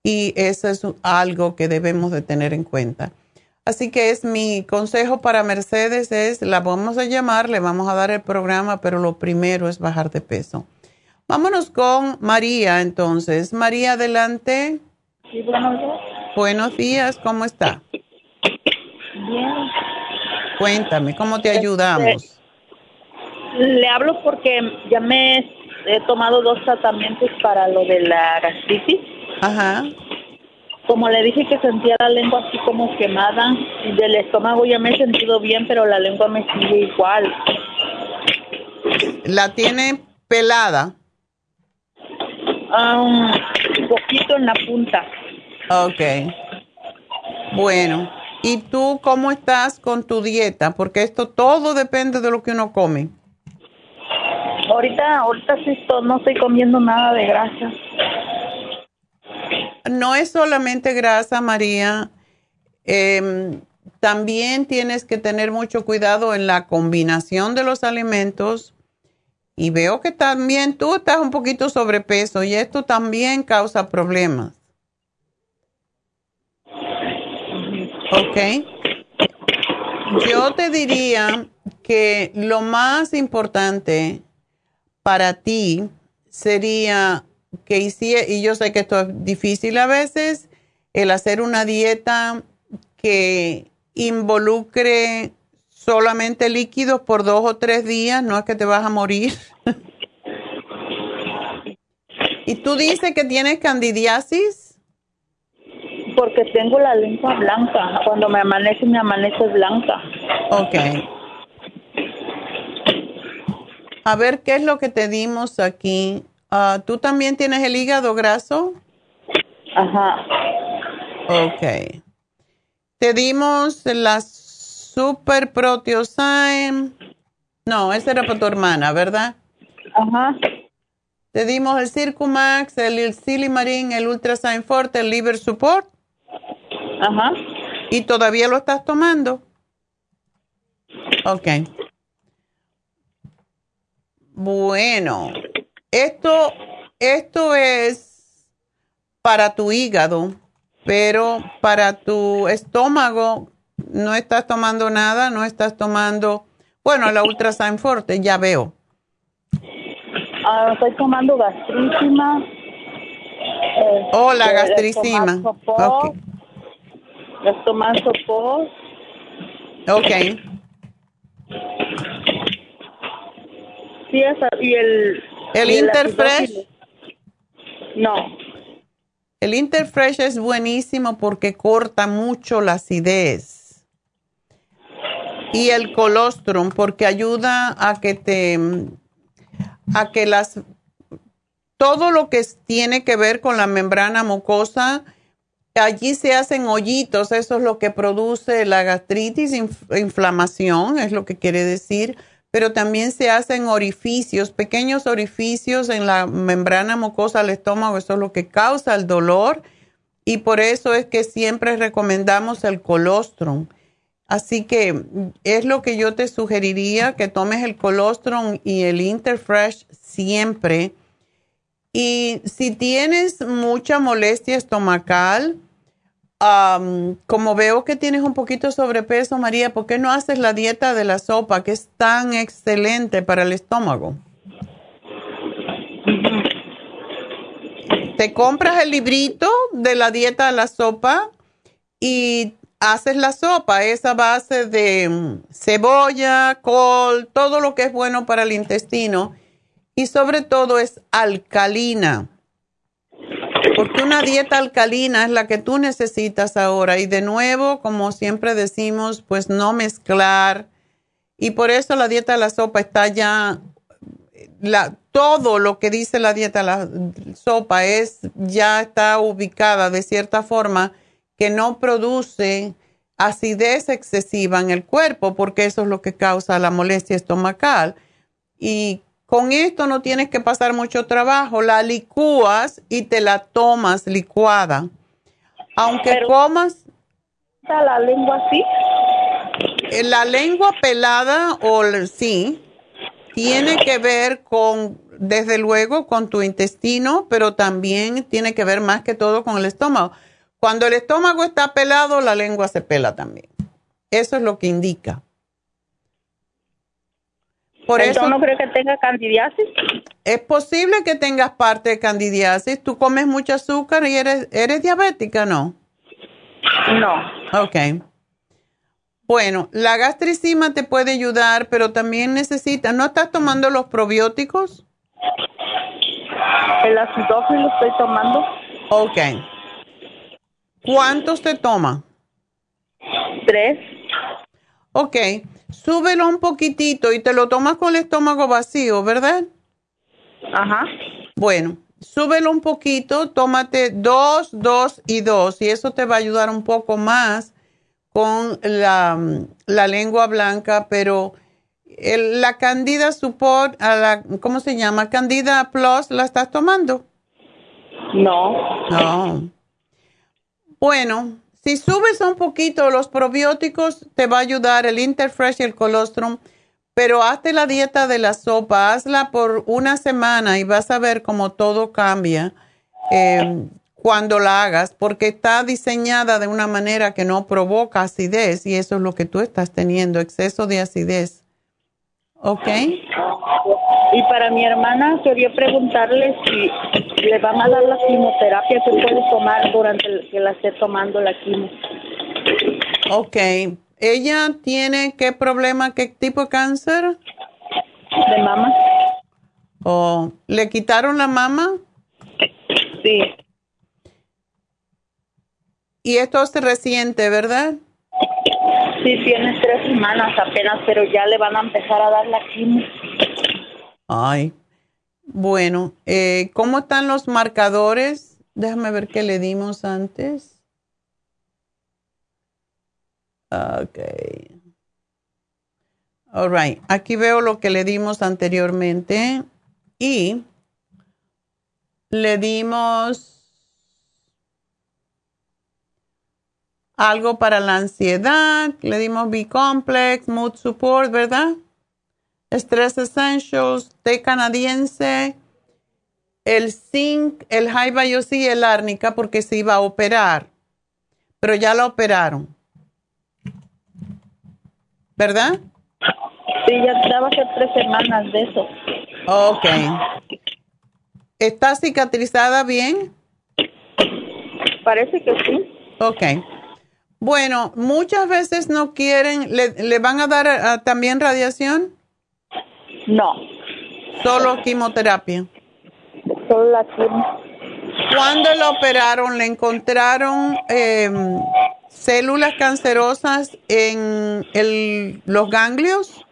y eso es algo que debemos de tener en cuenta. Así que es mi consejo para Mercedes es, la vamos a llamar, le vamos a dar el programa, pero lo primero es bajar de peso. Vámonos con María entonces. María, adelante. Sí, buenos días. Buenos días, ¿cómo está? Bien. Cuéntame, ¿cómo te ayudamos? Le hablo porque ya me he tomado 2 tratamientos para lo de la gastritis. Ajá. Como le dije que sentía la lengua así como quemada, y del estómago ya me he sentido bien, pero la lengua me sigue igual. ¿La tiene pelada? Un poquito en la punta. Ok. Bueno, ¿y tú cómo estás con tu dieta? Porque esto todo depende de lo que uno come. Ahorita sí no estoy comiendo nada de grasa. No es solamente grasa, María. También tienes que tener mucho cuidado en la combinación de los alimentos. Y veo que también tú estás un poquito sobrepeso y esto también causa problemas. ¿Ok? Yo te diría que lo más importante para ti sería que hiciera, y yo sé que esto es difícil a veces, el hacer una dieta que involucre solamente líquidos por 2 o 3 días, no es que te vas a morir. ¿Y tú dices que tienes candidiasis? Porque tengo la lengua blanca. Cuando me amanece blanca. Ok. A ver, ¿qué es lo que te dimos aquí? ¿Tú también tienes el hígado graso? Ajá. Ok. Te dimos las Super Proteosyme. No, esa era para tu hermana, ¿verdad? Ajá. Te dimos el Circumax, el Silimarín, el Ultrasign Forte, el Liver Support. Ajá. ¿Y todavía lo estás tomando? Ok. Bueno, esto es para tu hígado, pero para tu estómago no estás tomando nada, no estás tomando, bueno, la Ultrasign Forte, ya veo. Estoy tomando gastricima. La gastricima. Ok. Estomazopor. Ok. Sí, y ¿El Interfresh? No. El Interfresh es buenísimo porque corta mucho la acidez. Y el colostrum porque ayuda a que todo lo que tiene que ver con la membrana mucosa, allí se hacen hoyitos, eso es lo que produce la gastritis, inflamación, es lo que quiere decir, pero también se hacen orificios, pequeños orificios en la membrana mucosa del estómago, eso es lo que causa el dolor y por eso es que siempre recomendamos el colostrum. Así que es lo que yo te sugeriría, que tomes el colostrum y el Interfresh siempre. Y si tienes mucha molestia estomacal, como veo que tienes un poquito de sobrepeso, María, ¿por qué no haces la dieta de la sopa, que es tan excelente para el estómago? Te compras el librito de la dieta de la sopa y haces la sopa, esa base de cebolla, col, todo lo que es bueno para el intestino y sobre todo es alcalina, porque una dieta alcalina es la que tú necesitas ahora y de nuevo, como siempre decimos, pues no mezclar y por eso la dieta de la sopa está ya, todo lo que dice la dieta de la sopa ya está ubicada de cierta forma que no produce acidez excesiva en el cuerpo, porque eso es lo que causa la molestia estomacal. Y con esto no tienes que pasar mucho trabajo, la licúas y te la tomas licuada. Aunque comas... ¿La lengua así? La lengua pelada, sí, tiene que ver con desde luego con tu intestino, pero también tiene que ver más que todo con el estómago. Cuando el estómago está pelado, la lengua se pela también. Eso es lo que indica. Por Entonces, eso, ¿no creo que tenga candidiasis? es posible que tengas parte de candidiasis. ¿Tú comes mucho azúcar y eres diabética, no? No. Ok. Bueno, la gastricima te puede ayudar, pero también necesitas... ¿No estás tomando los probióticos? El acidófilo estoy tomando. Ok. ¿Cuántos te toma? 3. Ok. Súbelo un poquitito y te lo tomas con el estómago vacío, ¿verdad? Ajá. Bueno, súbelo un poquito, tómate 2, 2 y 2 y eso te va a ayudar un poco más con la lengua blanca, pero la Candida Support, ¿cómo se llama? Candida Plus, ¿la estás tomando? No. No. Bueno, si subes un poquito los probióticos, te va a ayudar el Interfresh y el colostrum, pero hazte la dieta de la sopa, hazla por una semana y vas a ver cómo todo cambia cuando la hagas, porque está diseñada de una manera que no provoca acidez y eso es lo que tú estás teniendo, exceso de acidez. ¿Ok? Y para mi hermana quería preguntarle si le van a dar la quimioterapia que puede tomar durante que la esté tomando la quimio. Ok. ¿Ella tiene qué problema, qué tipo de cáncer? De mama. ¿O le quitaron la mama? Sí. Y esto es reciente, ¿verdad? Sí, tiene 3 semanas apenas, pero ya le van a empezar a dar la quimio. Ay. Bueno, ¿cómo están los marcadores? Déjame ver qué le dimos antes. Ok. All right. Aquí veo lo que le dimos anteriormente. Y le dimos algo para la ansiedad. Le dimos B-Complex, Mood Support, ¿verdad? Stress Essentials, té canadiense, el zinc, el High Biosea y el árnica porque se iba a operar. Pero ya la operaron. ¿Verdad? Sí, ya va a ser 3 semanas de eso. Ok. ¿Está cicatrizada bien? Parece que sí. Ok. Bueno, muchas veces no quieren, ¿le van a dar también radiación? No. Solo quimioterapia. Solo la quimio. ¿Cuándo la operaron? ¿Le encontraron células cancerosas en los ganglios?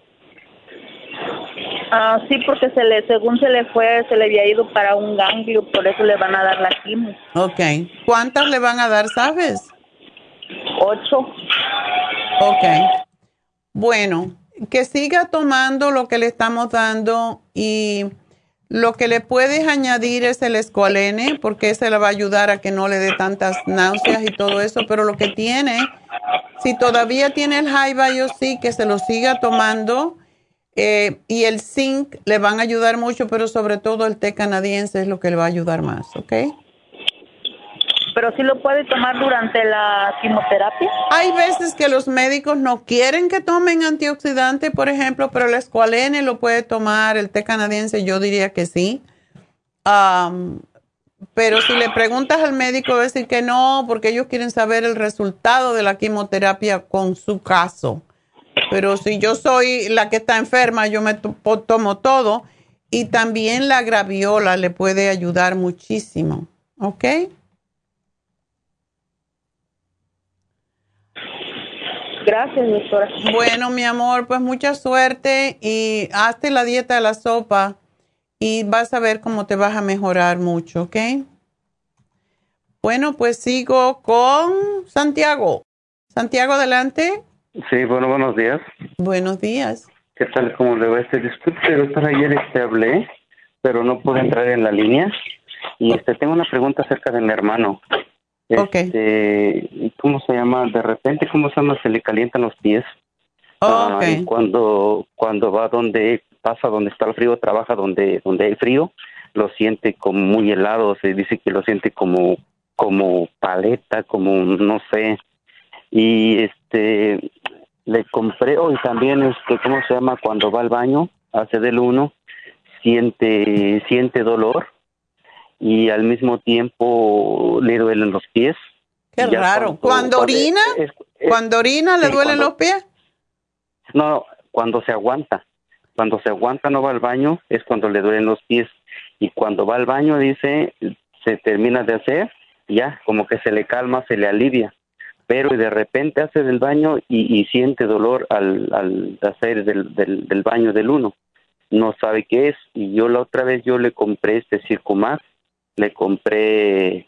Sí, porque según se le había ido para un ganglio, por eso le van a dar la quimio. Ok. ¿Cuántas le van a dar, sabes? 8. Ok. Bueno, que siga tomando lo que le estamos dando y lo que le puedes añadir es el escualene porque ese le va a ayudar a que no le dé tantas náuseas y todo eso, pero lo que tiene, si todavía tiene el High Biosea, que se lo siga tomando y el zinc le van a ayudar mucho, pero sobre todo el té canadiense es lo que le va a ayudar más, ¿ok? ¿Pero sí lo puede tomar durante la quimioterapia? Hay veces que los médicos no quieren que tomen antioxidante, por ejemplo, pero el escualene lo puede tomar, el té canadiense yo diría que sí. Pero si le preguntas al médico va a decir que no, porque ellos quieren saber el resultado de la quimioterapia con su caso. Pero si yo soy la que está enferma, yo me tomo todo. Y también la graviola le puede ayudar muchísimo, ¿ok? Gracias, doctora. Bueno, mi amor, pues mucha suerte y hazte la dieta de la sopa y vas a ver cómo te vas a mejorar mucho, ¿ok? Bueno, pues sigo con Santiago. Santiago, adelante. Sí, bueno, buenos días. Buenos días. ¿Qué tal? ¿Cómo le va? Disculpe, doctora, ayer hablé, pero no pude entrar en la línea. Y tengo una pregunta acerca de mi hermano. ¿Cómo se llama? De repente, ¿cómo se llama? Se le calientan los pies. Okay. Cuando va donde pasa donde está el frío, trabaja donde hay frío, lo siente como muy helado, se dice que lo siente como paleta, como no sé. Y le compré, y también ¿cómo se llama? Cuando va al baño, hace del 1, siente dolor y al mismo tiempo le duelen los pies. Qué raro. ¿Cuando orina? ¿Cuando orina le duelen los pies? No, cuando se aguanta. Cuando se aguanta no va al baño, es cuando le duelen los pies. Y cuando va al baño, dice, se termina de hacer, ya, como que se le calma, se le alivia. Pero de repente hace del baño y siente dolor al hacer del baño del 1. No sabe qué es. Y yo la otra vez le compré Circumax, le compré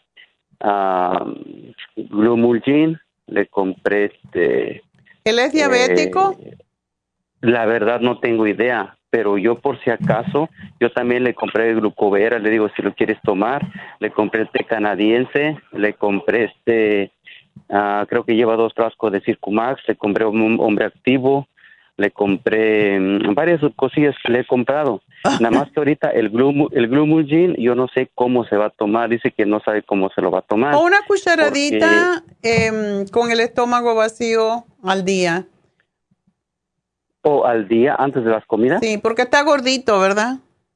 Glumulgin, le compré ¿Él es diabético? La verdad no tengo idea, pero yo por si acaso, yo también le compré Glucovera, le digo si lo quieres tomar, le compré el té canadiense, le compré creo que lleva 2 frascos de Circumax, le compré un hombre activo, le compré varias cosillas que le he comprado. Nada más que ahorita el Glumulgin, yo no sé cómo se va a tomar, dice que no sabe cómo se lo va a tomar. O una cucharadita con el estómago vacío al día. ¿O al día antes de las comidas? Sí, porque está gordito, ¿verdad?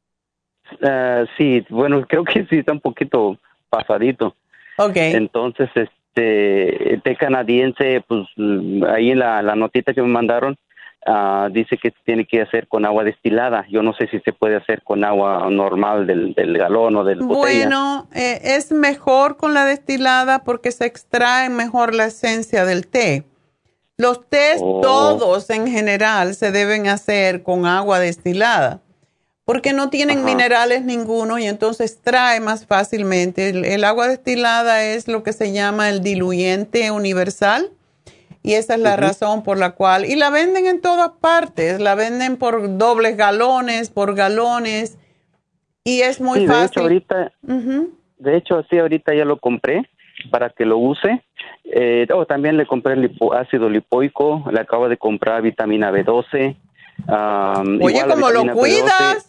Sí, bueno, creo que sí está un poquito pasadito. Okay. Entonces, té canadiense, pues ahí en la notita que me mandaron, dice que tiene que hacer con agua destilada. Yo no sé si se puede hacer con agua normal del galón o del botella. Bueno, es mejor con la destilada porque se extrae mejor la esencia del té. Los tés todos en general se deben hacer con agua destilada porque no tienen minerales ninguno y entonces extrae más fácilmente. El agua destilada es lo que se llama el diluyente universal. Y esa es la razón por la cual, y la venden en todas partes, la venden por dobles galones, por galones, y es muy fácil. De hecho, sí, ahorita ya lo compré para que lo use. También le compré ácido lipoico, le acabo de comprar vitamina B12. Oye, ¿cómo lo cuidas?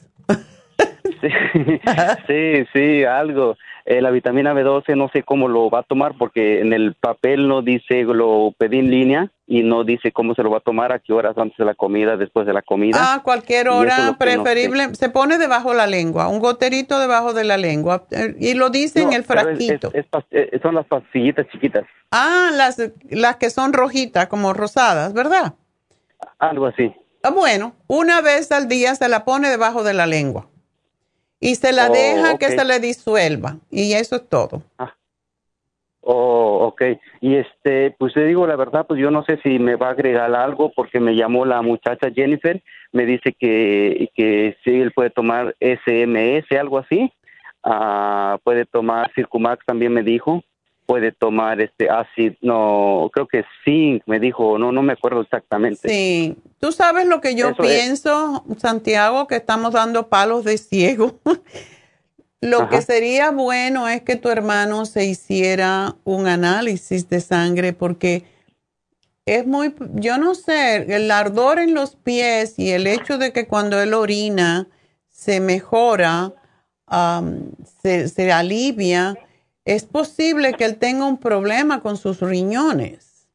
Sí, algo. La vitamina B12 no sé cómo lo va a tomar porque en el papel no dice, lo pedí en línea y no dice cómo se lo va a tomar, a qué horas antes de la comida, después de la comida. Cualquier hora, preferible. No sé. Se pone debajo de la lengua, un goterito debajo de la lengua y lo dice en el frasquito. Son las pastillitas chiquitas. Las que son rojitas, como rosadas, ¿verdad? Algo así. Bueno, una vez al día se la pone debajo de la lengua. Y se la deja que se le disuelva. Y eso es todo. Ok. Y pues le digo la verdad, pues yo no sé si me va a agregar algo porque me llamó la muchacha Jennifer. Me dice que sí, él puede tomar SMS, algo así. Puede tomar Circumax, también me dijo. Puede tomar ácido, creo que zinc, me dijo, no me acuerdo exactamente. Sí, tú sabes lo que yo pienso, Santiago, que estamos dando palos de ciego. Lo que sería bueno es que tu hermano se hiciera un análisis de sangre porque es yo no sé, el ardor en los pies y el hecho de que cuando él orina se mejora, se alivia. Es posible que él tenga un problema con sus riñones.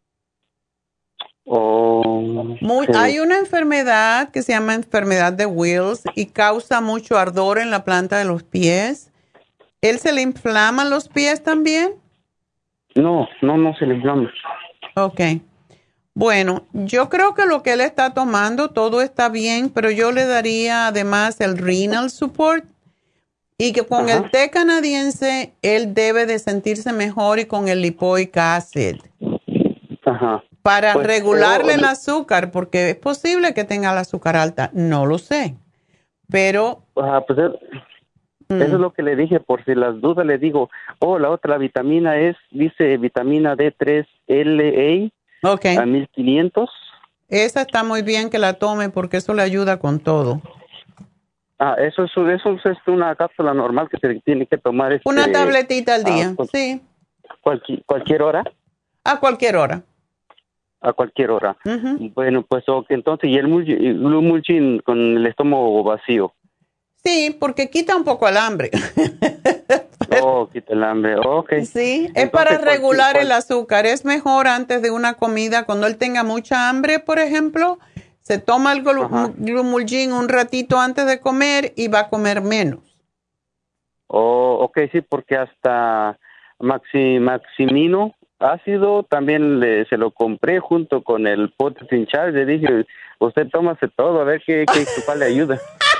Hay una enfermedad que se llama enfermedad de Wills y causa mucho ardor en la planta de los pies. ¿Él se le inflaman los pies también? No se le inflama. Ok. Bueno, yo creo que lo que él está tomando, todo está bien, pero yo le daría además el renal support. Y que con el té canadiense él debe de sentirse mejor y con el lipoic acid. Para regularle el azúcar, porque es posible que tenga el azúcar alta. No lo sé. Pero... eso es lo que le dije, por si las dudas le digo, la otra vitamina dice vitamina D3 LA a 1500. Esa está muy bien que la tome porque eso le ayuda con todo. Eso es una cápsula normal que se tiene que tomar. Una tabletita al día, sí. ¿Cualquier hora? A cualquier hora. A cualquier hora. Ujú. Bueno, pues entonces, ¿y el Blue Mulchin con el estómago vacío? Sí, porque quita un poco el hambre. Quita el hambre, ok. Sí, es Entonces, para regular cuál- el azúcar. Es mejor antes de una comida, cuando él tenga mucha hambre, por ejemplo, se toma el Glumulgin un ratito antes de comer y va a comer menos. ok, sí, porque hasta Maximino ácido también se lo compré junto con el Protein Charge. Le dije, usted tómase todo, a ver cuál le ayuda.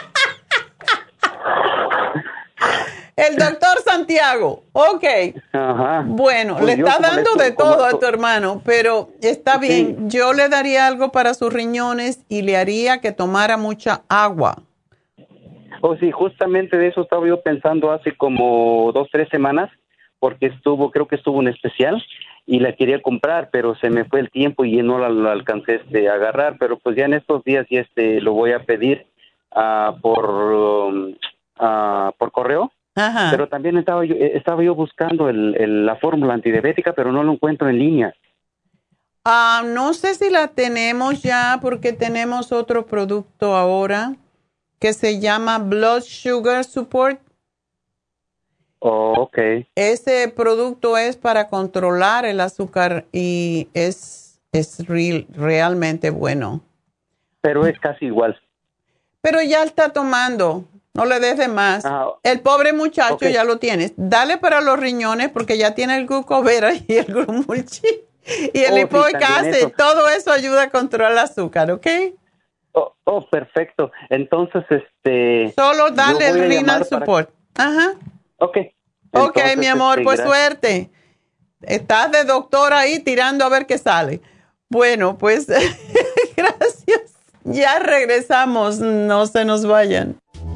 El doctor Santiago, ok. Ajá. Bueno, Pues le yo está como dando le- de todo como- a tu hermano, pero está bien. Yo le daría algo para sus riñones y le haría que tomara mucha agua. Oh, sí, justamente de eso estaba yo pensando hace como 2-3 semanas, porque creo que estuvo un especial y la quería comprar, pero se me fue el tiempo y no la alcancé a agarrar, pero pues ya en estos días ya lo voy a pedir por correo. Ajá. Pero también estaba yo buscando la fórmula antidiabética, pero no lo encuentro en línea. No sé si la tenemos ya porque tenemos otro producto ahora que se llama Blood Sugar Support. Oh, ok. Ese producto es para controlar el azúcar y es realmente bueno. Pero es casi igual. Pero ya está tomando, no le des de más. El pobre muchacho Ok. ya lo tienes. Dale para los riñones porque ya tiene el glucovera y el glumulgin y el Sí, lipoic también acid. eso. Todo eso ayuda a controlar el azúcar, ¿ok? Oh, perfecto. Entonces, Solo dale yo voy a el renal llamar para- support. Ajá. Ok. Ok, Entonces, mi amor, pues gracias. suerte. Estás de doctor ahí tirando a ver qué sale. Bueno, pues gracias. Ya regresamos, no se nos vayan.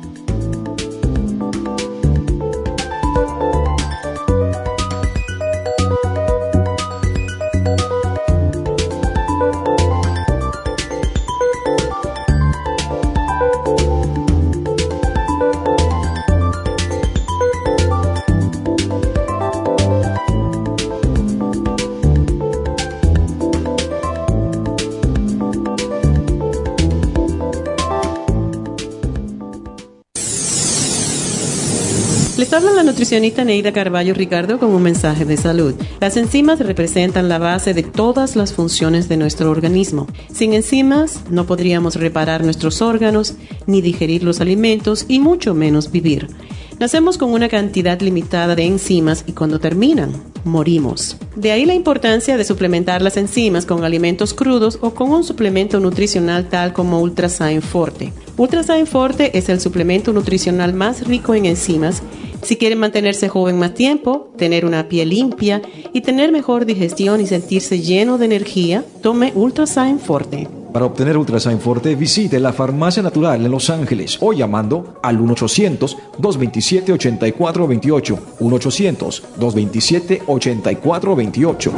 Les habla la nutricionista Neida Carballo Ricardo con un mensaje de salud. Las enzimas representan la base de todas las funciones de nuestro organismo. Sin enzimas no podríamos reparar nuestros órganos, ni digerir los alimentos y mucho menos vivir. Nacemos con una cantidad limitada de enzimas y cuando terminan, morimos. De ahí la importancia de suplementar las enzimas con alimentos crudos o con un suplemento nutricional tal como Ultrasign Forte. Ultrasign Forte es el suplemento nutricional más rico en enzimas. Si quieren mantenerse joven más tiempo, tener una piel limpia y tener mejor digestión y sentirse lleno de energía, tome Ultrasign Forte. Para obtener Ultrasign Forte, visite la Farmacia Natural en Los Ángeles o llamando al 1-800-227-8428. 1-800-227-8428.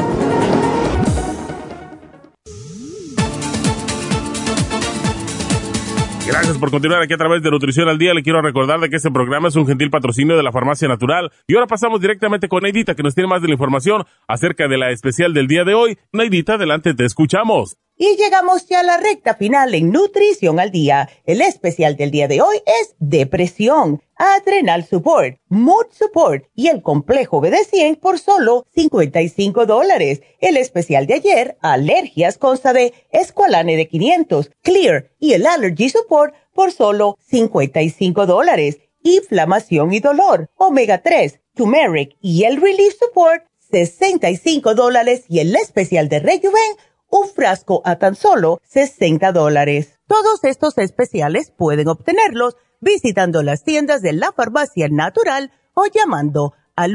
Gracias por continuar aquí a través de Nutrición al Día. Le quiero recordar de que este programa es un gentil patrocinio de la Farmacia Natural. Y ahora pasamos directamente con Neidita, que nos tiene más de la información acerca de la especial del día de hoy. Neidita, adelante, te escuchamos. Y llegamos ya a la recta final en Nutrición al Día. El especial del día de hoy es depresión, Adrenal Support, Mood Support y el complejo BD100 por solo $55. El especial de ayer, alergias consta de Esqualane de 500, Clear y el Allergy Support por solo $55. Inflamación y dolor, Omega 3, Turmeric y el Relief Support, $65. Y el especial de Rejuven, un frasco a tan solo $60. Todos estos especiales pueden obtenerlos visitando las tiendas de la Farmacia Natural o llamando al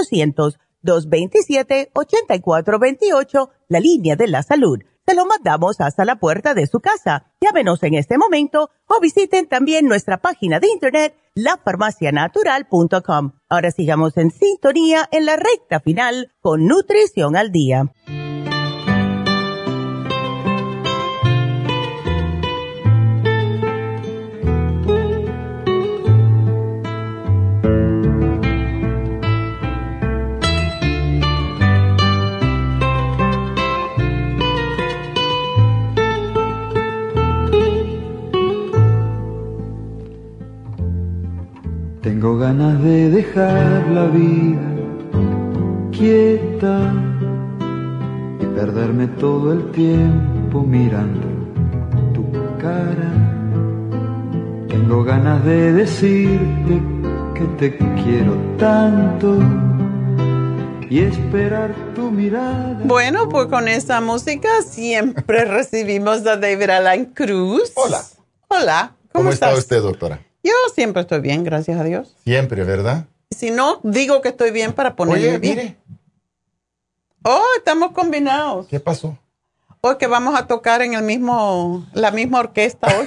1-800-227-8428, la línea de la salud. Se lo mandamos hasta la puerta de su casa. Llámenos en este momento o visiten también nuestra página de internet, lafarmacianatural.com. Ahora sigamos en sintonía en la recta final con Nutrición al Día. ganas de dejar la vida quieta y perderme todo el tiempo mirando tu cara. Tengo ganas de decirte que te quiero tanto y esperar tu mirada. Bueno, pues con esa música siempre recibimos a David Alan Cruz. Hola. Hola. ¿Cómo está usted, doctora? Yo siempre estoy bien, gracias a Dios. Siempre, ¿verdad? Si no, digo que estoy bien para ponerme bien. Mire. Oh, estamos combinados. ¿Qué pasó? Oh, que vamos a tocar en la misma orquesta hoy.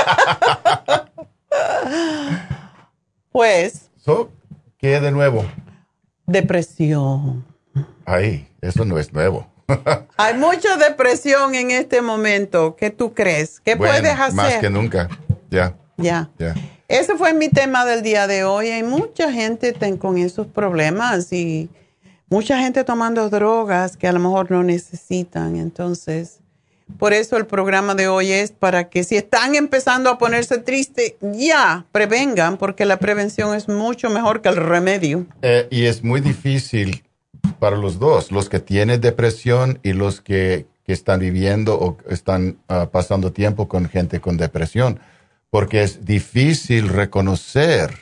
Pues. ¿Qué de nuevo? Depresión. Ay, eso no es nuevo. Hay mucha depresión en este momento. ¿Qué tú crees? ¿Qué puedes hacer? Más que nunca. Ya. Ese fue mi tema del día de hoy. Hay mucha gente con esos problemas y mucha gente tomando drogas que a lo mejor no necesitan. Entonces, por eso el programa de hoy es para que si están empezando a ponerse tristes, ya prevengan, porque la prevención es mucho mejor que el remedio. Y es muy difícil para los dos, los que tienen depresión y los que están viviendo o están pasando tiempo con gente con depresión, porque es difícil reconocer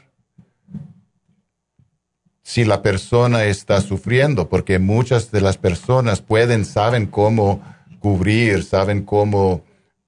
si la persona está sufriendo, porque muchas de las personas saben cómo cubrir, saben cómo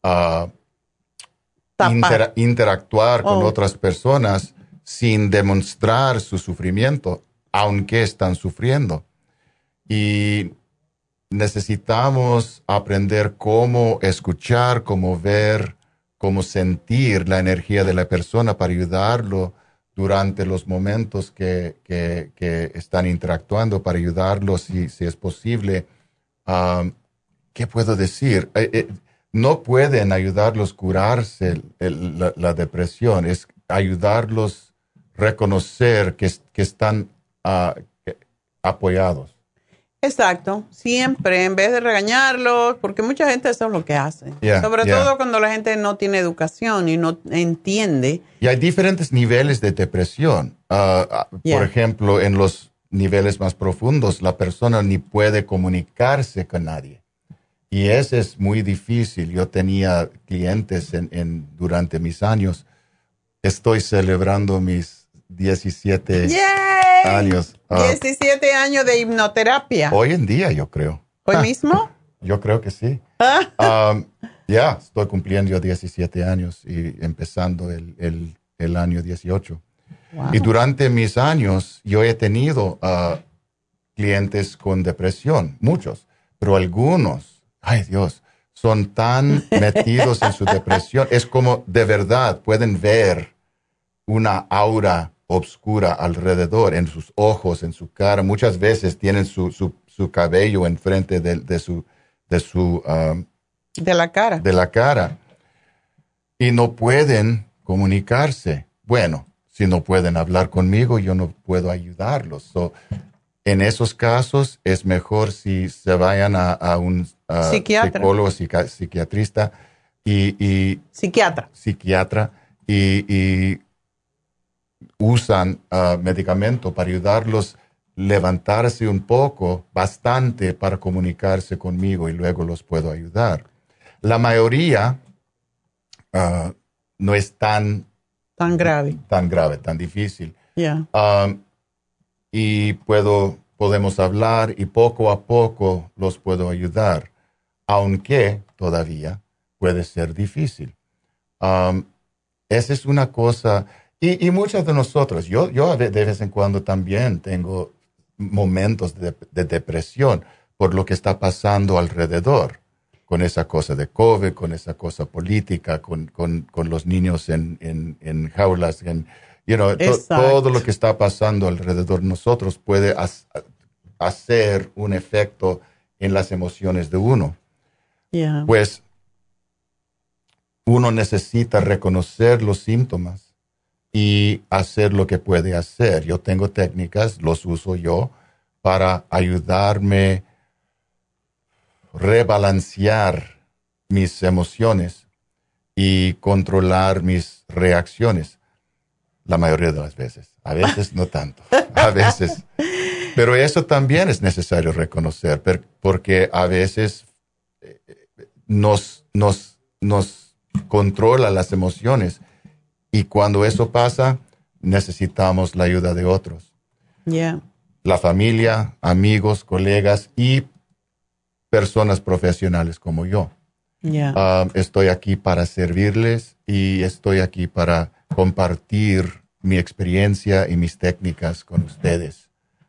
interactuar con otras personas sin demostrar su sufrimiento, aunque están sufriendo. Y necesitamos aprender cómo escuchar, cómo ver, cómo sentir la energía de la persona para ayudarlo durante los momentos que están interactuando, para ayudarlo si es posible. ¿Qué puedo decir? No pueden ayudarlos a curarse la depresión, es ayudarlos a reconocer que están apoyados. Exacto, siempre, en vez de regañarlos, porque mucha gente eso es lo que hace. Sobre todo cuando la gente no tiene educación y no entiende. Y hay diferentes niveles de depresión. Por ejemplo, en los niveles más profundos, la persona ni puede comunicarse con nadie. Y eso es muy difícil. Yo tenía clientes durante mis años. Estoy celebrando mis 17 años. 17 años de hipnoterapia. Hoy en día, yo creo. ¿Hoy mismo? Yo creo que sí. Estoy cumpliendo 17 años y empezando el año 18. Wow. Y durante mis años, yo he tenido clientes con depresión, muchos, pero algunos, ay Dios, son tan metidos en su depresión. Es como de verdad pueden ver una aura obscura alrededor, en sus ojos, en su cara. Muchas veces tienen su cabello enfrente de la cara. Y no pueden comunicarse. Bueno, si no pueden hablar conmigo, yo no puedo ayudarlos. En esos casos es mejor si se vayan a un psicólogo, psiquiatrista y psiquiatra y usan medicamento para ayudarlos a levantarse un poco, bastante para comunicarse conmigo y luego los puedo ayudar. La mayoría no es tan grave, tan difícil. Y podemos hablar y poco a poco los puedo ayudar, aunque todavía puede ser difícil. Esa es una cosa. Y muchos de nosotros, yo de vez en cuando también tengo momentos de depresión por lo que está pasando alrededor, con esa cosa de COVID, con esa cosa política, con los niños en jaulas, todo lo que está pasando alrededor de nosotros puede hacer un efecto en las emociones de uno. Pues uno necesita reconocer los síntomas y hacer lo que puede hacer. Yo tengo técnicas, los uso yo para ayudarme a rebalancear mis emociones y controlar mis reacciones. La mayoría de las veces. A veces no tanto. A veces. Pero eso también es necesario reconocer, porque a veces nos controla las emociones. Y cuando eso pasa, necesitamos la ayuda de otros. Yeah. La familia, amigos, colegas y personas profesionales como yo. Yeah. Estoy aquí para servirles y estoy aquí para compartir mi experiencia y mis técnicas con ustedes.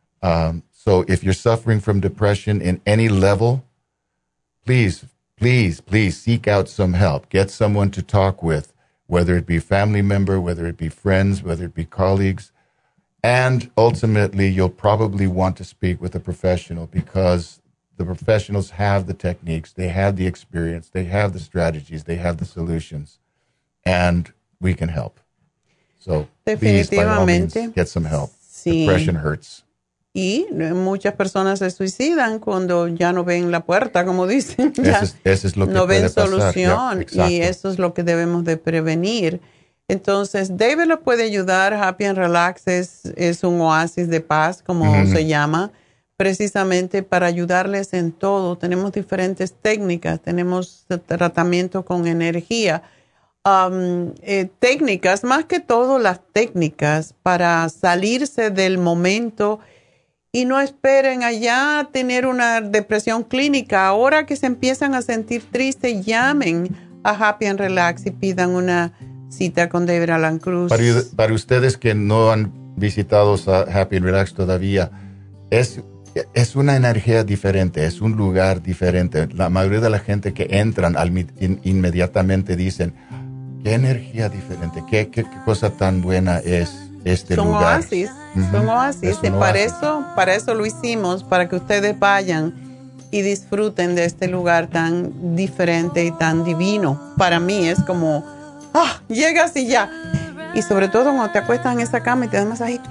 So if you're suffering from depression in any level, please seek out some help. Get someone to talk with, whether it be a family member, whether it be friends, whether it be colleagues. And ultimately, you'll probably want to speak with a professional, because the professionals have the techniques, they have the experience, they have the strategies, they have the solutions, and we can help. So please, by all means, get some help. Sí. Depression hurts. Y muchas personas se suicidan cuando ya no ven la puerta, como dicen. Ya eso es lo que no ven puede solución. Pasar. Y eso es lo que debemos de prevenir. Entonces, David lo puede ayudar. Happy and Relax es un oasis de paz, como se llama, precisamente para ayudarles en todo. Tenemos diferentes técnicas. Tenemos tratamiento con energía. Técnicas, más que todo las técnicas para salirse del momento y no esperen allá tener una depresión clínica. Ahora que se empiezan a sentir tristes, llamen a Happy and Relax y pidan una cita con David Alan Cruz. Para ustedes que no han visitado Happy and Relax todavía, es una energía diferente, es un lugar diferente. La mayoría de la gente que entran inmediatamente dicen, qué energía diferente, qué cosa tan buena es este lugar. Son oasis. Y para eso lo hicimos, para que ustedes vayan y disfruten de este lugar tan diferente y tan divino. Para mí es como, llegas y ya. Y sobre todo cuando te acuestas en esa cama y te das masajito.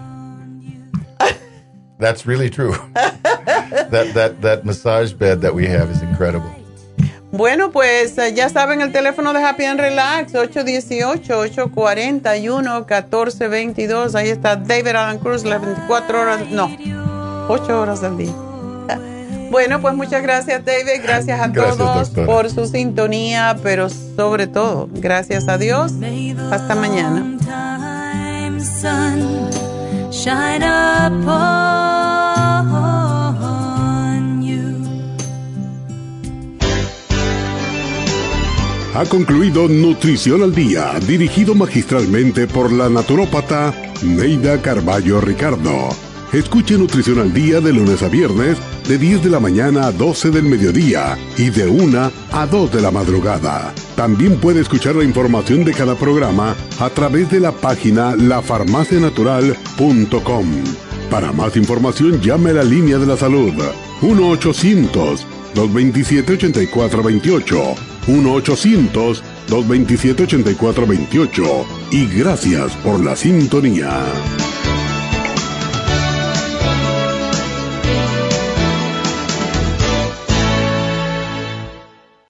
That's really true. that massage bed that we have is incredible. Bueno, pues ya saben el teléfono de Happy and Relax, 818-841-1422. Ahí está David Alan Cruz, las 8 horas al día. Bueno, pues muchas gracias, David. Gracias a todos, doctora, por su sintonía, pero sobre todo, gracias a Dios. Hasta mañana. Ha concluido Nutrición al Día, dirigido magistralmente por la naturópata Neida Carballo Ricardo. Escuche Nutrición al Día de lunes a viernes, de 10 de la mañana a 12 del mediodía y de 1 a 2 de la madrugada. También puede escuchar la información de cada programa a través de la página lafarmacianatural.com. Para más información, llame a la línea de la salud, 1-800-227-8428. 1-800-227-8428. Y gracias por la sintonía.